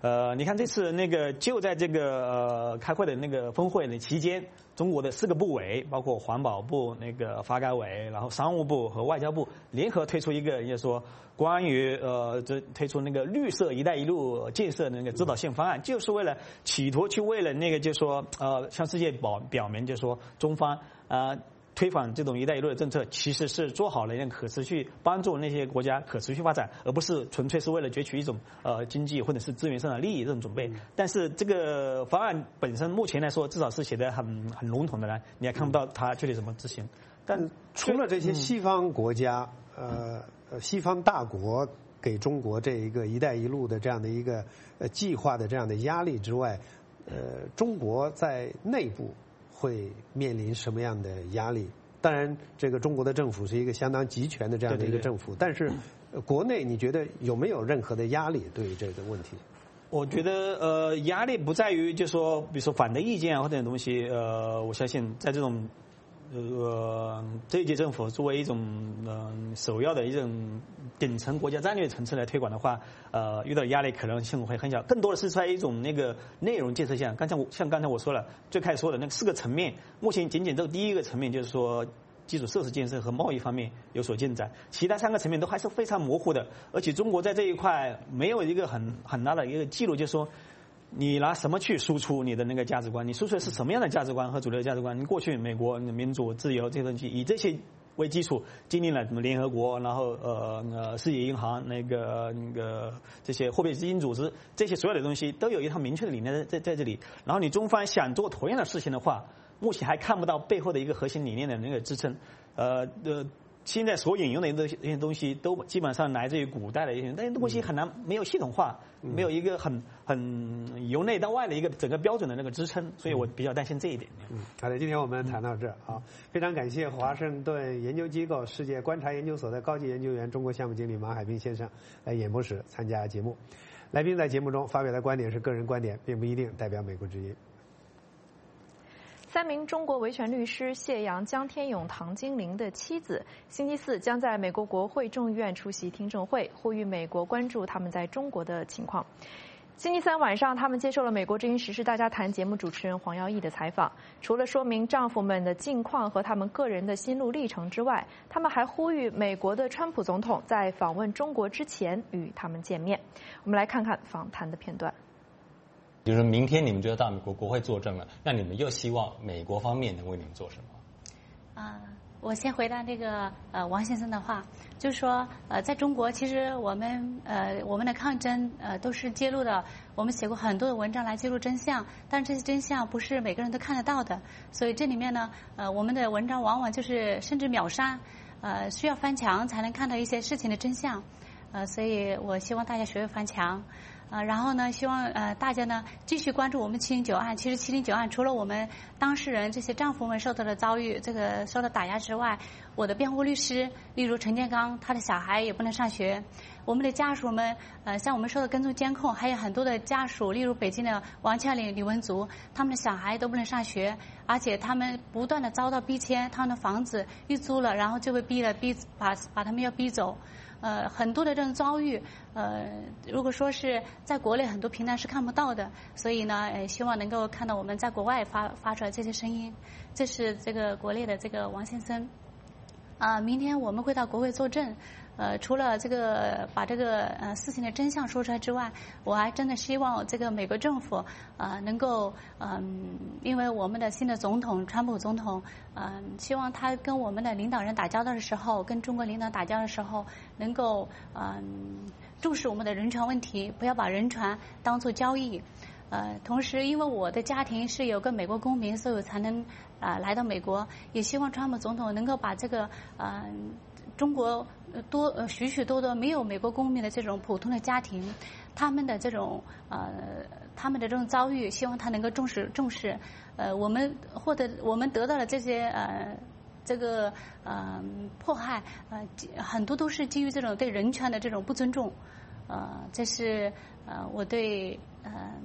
呃，你看这次那个就在这个呃开会的那个峰会的期间，中国的四个部委，包括环保部、那个发改委，然后商务部和外交部联合推出一个，就是说关于呃这推出那个绿色“一带一路”建设的那个指导性方案，就是为了企图去为了那个就是说呃向世界表表明，就是说中方呃。推广这种“一带一路”的政策，其实是做好了一个可持续帮助那些国家可持续发展，而不是纯粹是为了攫取一种呃经济或者是资源上的利益这种准备。但是这个方案本身目前来说，至少是写的很很笼统的呢，你还看不到它具体怎么执行。 但除了这些西方国家，呃，西方大国给中国这一个“一带一路”的这样的一个呃计划的这样的压力之外，呃，中国在内部会面临什么样的压力？当然，这个中国的政府是一个相当集权的这样的一个政府，对对对，但是、呃、国内你觉得有没有任何的压力对于这个问题？ 我觉得呃压力不在于就是说，比如说反对意见或者东西，呃，我相信在这种呃这一届政府作为一种呃首要的一种顶层国家战略层次来推广的话，呃遇到压力可能性会很小，更多的是在一种那个内容建设上。刚才我像刚才我说了，最开始说的那四个层面，目前仅仅这第一个层面就是说基础设施建设和贸易方面有所进展，其他三个层面都还是非常模糊的，而且中国在这一块没有一个很很大的一个记录，就是说你拿什么去输出你的那个价值观？你输出的是什么样的价值观和主流价值观？你过去美国民主、自由这些东西，以这些为基础，经历了什么联合国，然后呃呃世界银行那个那个这些货币基金组织，这些所有的东西都有一套明确的理念在在在这里。然后你中方想做同样的事情的话，目前还看不到背后的一个核心理念的那个支撑。呃呃。现在所引用的一些东西都基本上来自于古代的一些，但是东西很难没有系统化，没有一个很很由内到外的一个整个标准的那个支撑，所以我比较担心这一点。 嗯，好的，今天我们谈到这儿啊，非常感谢华盛顿研究机构世界观察研究所的高级研究员、中国项目经理马海斌先生来演播室参加节目。来宾在节目中发表的观点是个人观点，并不一定代表美国之音。 三名中国维权律师谢阳、江天勇、唐金玲的妻子，星期四将在美国国会众议院出席听证会，呼吁美国关注他们在中国的情况。星期三晚上，他们接受了美国之音时事大家谈节目主持人黄耀义的采访。除了说明丈夫们的近况和他们个人的心路历程之外，他们还呼吁美国的川普总统在访问中国之前与他们见面。我们来看看访谈的片段。 就是明天你们就要到美国国会作证了，那你们又希望美国方面能为你们做什么？ 啊、呃，我先回答这个呃王先生的话，就是说呃在中国其实我们呃我们的抗争呃都是揭露的，我们写过很多的文章来揭露真相，但是这些真相不是每个人都看得到的，所以这里面呢呃我们的文章往往就是甚至秒杀，呃需要翻墙才能看到一些事情的真相，呃所以我希望大家学会翻墙。呃，然后呢，希望呃大家呢继续关注我们七零九案。其实七零九案除了我们当事人这些丈夫们受到的遭遇，这个受到打压之外，我的辩护律师，例如陈建刚，他的小孩也不能上学。我们的家属们，呃，像我们受到跟踪监控，还有很多的家属，例如北京的王俏玲、李文足，他们的小孩都不能上学，而且他们不断的遭到逼迁，他们的房子一租了，然后就被逼了，逼把把他们要逼走。呃，很多的这种遭遇，呃，如果说是在国内很多平台是看不到的，所以呢，呃，希望能够看到我们在国外发发出来这些声音。这是这个国内的这个王先生。啊、呃，明天我们会到国会作证。呃，除了这个把这个呃事情的真相说出来之外，我还真的希望这个美国政府呃能够嗯、呃，因为我们的新的总统川普总统，嗯、呃，希望他跟我们的领导人打交道的时候，跟中国领导打交道的时候，能够嗯、呃、重视我们的人权问题，不要把人权当作交易。呃，同时，因为我的家庭是有个美国公民，所以我才能啊、呃、来到美国。也希望川普总统能够把这个呃中国多呃许许多多没有美国公民的这种普通的家庭，他们的这种呃他们的这种遭遇，希望他能够重视重视。呃，我们获得我们得到的这些呃这个呃迫害呃很多都是基于这种对人权的这种不尊重。呃，这是呃我对呃。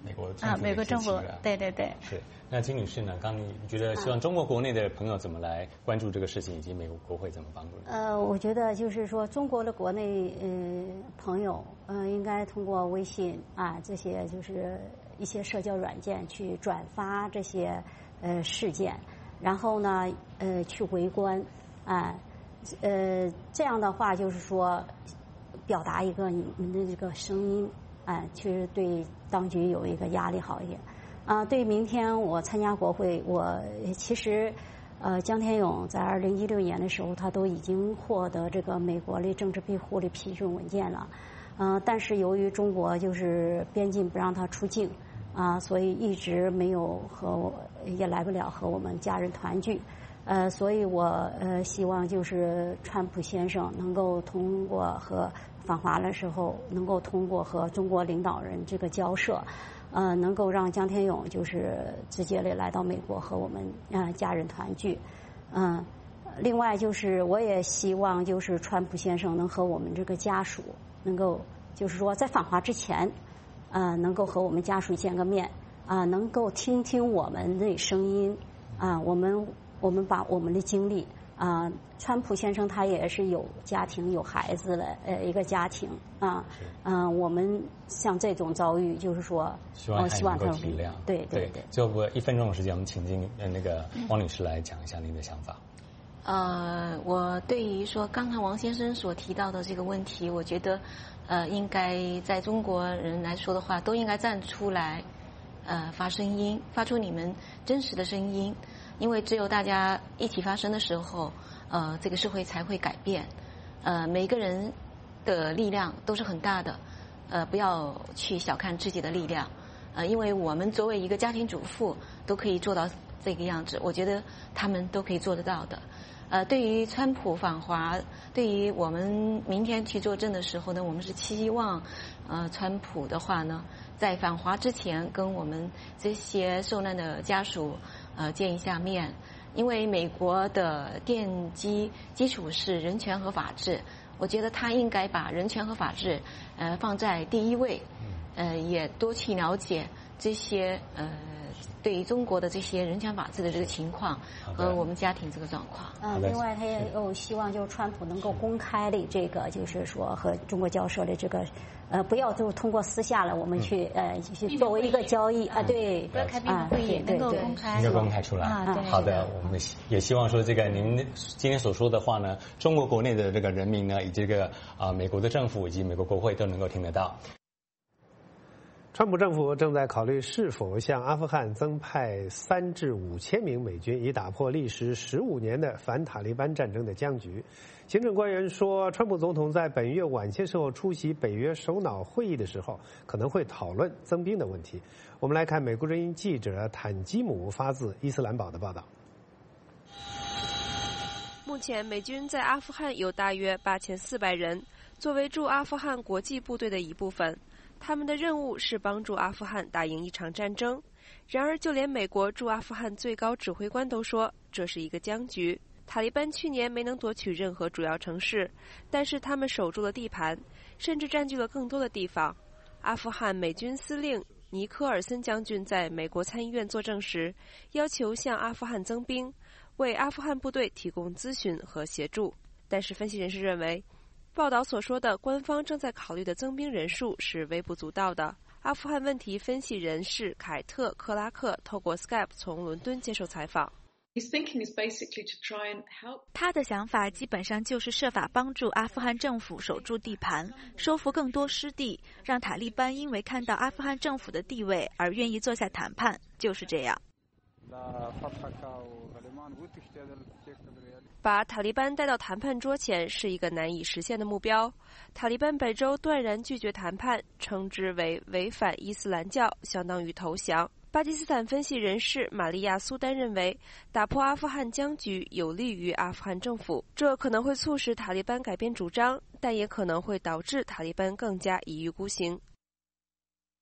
美国啊，美国政府，对对对。 是。那金女士呢？刚你觉得希望中国国内的朋友怎么来关注这个事情，以及美国国会怎么帮助？ 呃，我觉得就是说，中国的国内呃朋友，呃，应该通过微信啊这些就是一些社交软件去转发这些呃事件，然后呢呃去围观啊呃这样的话就是说表达一个你们的这个声音啊，确实对当局有一个压力好一点。啊，对，明天我参加国会，我其实，呃，江天勇在二零一六年的时候，他都已经获得这个美国的政治庇护的批准文件了，嗯、呃，但是由于中国就是边境不让他出境，啊，所以一直没有和我也来不了和我们家人团聚，呃，所以我呃希望就是川普先生能够通过和访华的时候，能够通过和中国领导人这个交涉。呃，能够让江天勇就是直接的来到美国和我们呃家人团聚，嗯、呃，另外就是我也希望就是川普先生能和我们这个家属能够就是说在访华之前，呃，能够和我们家属见个面啊、呃，能够听听我们的声音啊、呃，我们我们把我们的经历啊、呃，川普先生他也是有家庭有孩子的呃一个家庭啊，嗯、呃，我们像这种遭遇，就是说， 希望希望能够体谅。 对对对。 最后不一分钟的时间，我们请进呃那个王女士来讲一下您的想法。 呃，我对于说刚才王先生所提到的这个问题，我觉得呃应该在中国人来说的话，都应该站出来，呃发声音，发出你们真实的声音。因为只有大家一起发声的时候，呃，这个社会才会改变。呃，每个人的力量都是很大的，呃，不要去小看自己的力量。呃，因为我们作为一个家庭主妇都可以做到这个样子，我觉得他们都可以做得到的。呃，对于川普访华，对于我们明天去作证的时候呢，我们是期望，呃，川普的话呢，在访华之前跟我们这些受难的家属。呃，见一下面，因为美国的奠基基础是人权和法治，我觉得他应该把人权和法治呃放在第一位，呃，也多去了解这些呃对于中国的这些人权法治的这个情况和我们家庭这个状况。 嗯，另外他也有希望，就是川普能够公开的这个，就是说和中国交涉的这个。呃，不要就通过私下了，我们去呃去作为一个交易啊，对， 不要开闭门会议，能够公开， 能够公开出来啊。好的，我们也希望说这个您今天所说的话呢，中国国内的这个人民呢，以及这个啊美国的政府以及美国国会都能够听得到。 川普政府正在考虑是否向阿富汗增派三至五千名美军，以打破历时十五年的反塔利班战争的僵局。行政官员说，川普总统在本月晚些时候出席北约首脑会议的时候，可能会讨论增兵的问题。我们来看美国之音记者坦基姆发自伊斯兰堡的报道。 目前，美军在阿富汗有大约八千四百人，作为驻阿富汗国际部队的一部分。他们的任务是帮助阿富汗打赢一场战争。然而，就连美国驻阿富汗最高指挥官都说，这是一个僵局。塔利班去年没能夺取任何主要城市，但是他们守住了地盘，甚至占据了更多的地方。阿富汗美军司令尼科尔森将军在美国参议院作证时，要求向阿富汗增兵，为阿富汗部队提供咨询和协助。但是，分析人士认为，报道所说的官方正在考虑的增兵人数是微不足道的。阿富汗问题分析人士凯特·克拉克透过 Skype 从伦敦接受采访。 他的想法基本上就是设法帮助阿富汗政府守住地盘，收复更多失地，让塔利班因为看到阿富汗政府的地位而愿意坐下谈判，就是这样。 把塔利班带到谈判桌前是一个难以实现的目标。塔利班本周断然拒绝谈判，称之为违反伊斯兰教，相当于投降。巴基斯坦分析人士玛利亚·苏丹认为，打破阿富汗僵局有利于阿富汗政府，这可能会促使塔利班改变主张，但也可能会导致塔利班更加一意孤行。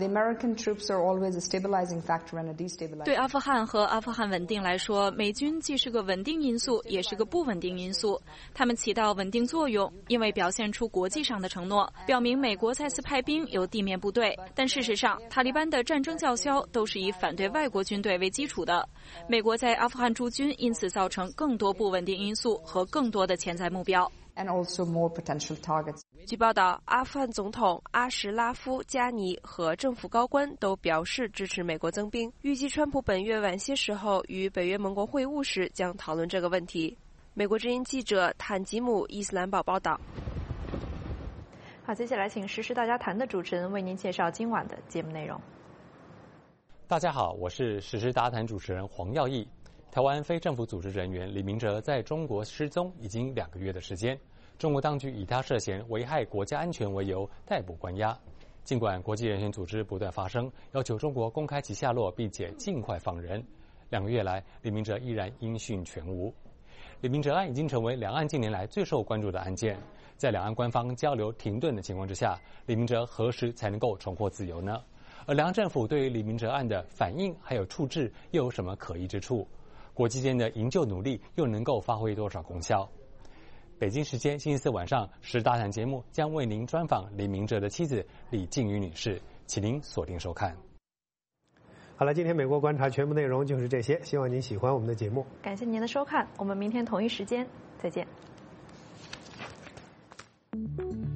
对阿富汗和阿富汗稳定来说，美军既是个稳定因素，也是个不稳定因素。他们起到稳定作用，因为表现出国际上的承诺，表明美国再次派兵有地面部队。但事实上，塔利班的战争叫嚣都是以反对外国军队为基础的。美国在阿富汗驻军因此造成更多不稳定因素和更多的潜在目标。 And also more potential targets. 据报道，阿富汗总统阿什拉夫·加尼和政府高官都表示支持美国增兵。预计川普本月晚些时候与北约盟国会晤时将讨论这个问题。美国之音记者坦吉姆·伊斯兰堡报道。 好，接下来请时事大家谈的主持人为您介绍今晚的节目内容。 大家好，我是时事大谈主持人黄耀义。台湾非政府组织人员李明哲在中国失踪已经两个月的时间，中国当局以他涉嫌危害国家安全为由逮捕关押。尽管国际人权组织不断发声，要求中国公开其下落，并且尽快放人，两个月来，李明哲依然音讯全无。李明哲案已经成为两岸近年来最受关注的案件。在两岸官方交流停顿的情况之下，李明哲何时才能够重获自由呢？而两岸政府对于李明哲案的反应还有处置又有什么可疑之处？国际间的营救努力又能够发挥多少功效？北京时间星期四晚上，时大谈节目将为您专访李明哲的妻子李静瑜女士，请您锁定收看。 好了，今天美国观察全部内容就是这些，希望您喜欢我们的节目。 感谢您的收看，我们明天同一时间再见。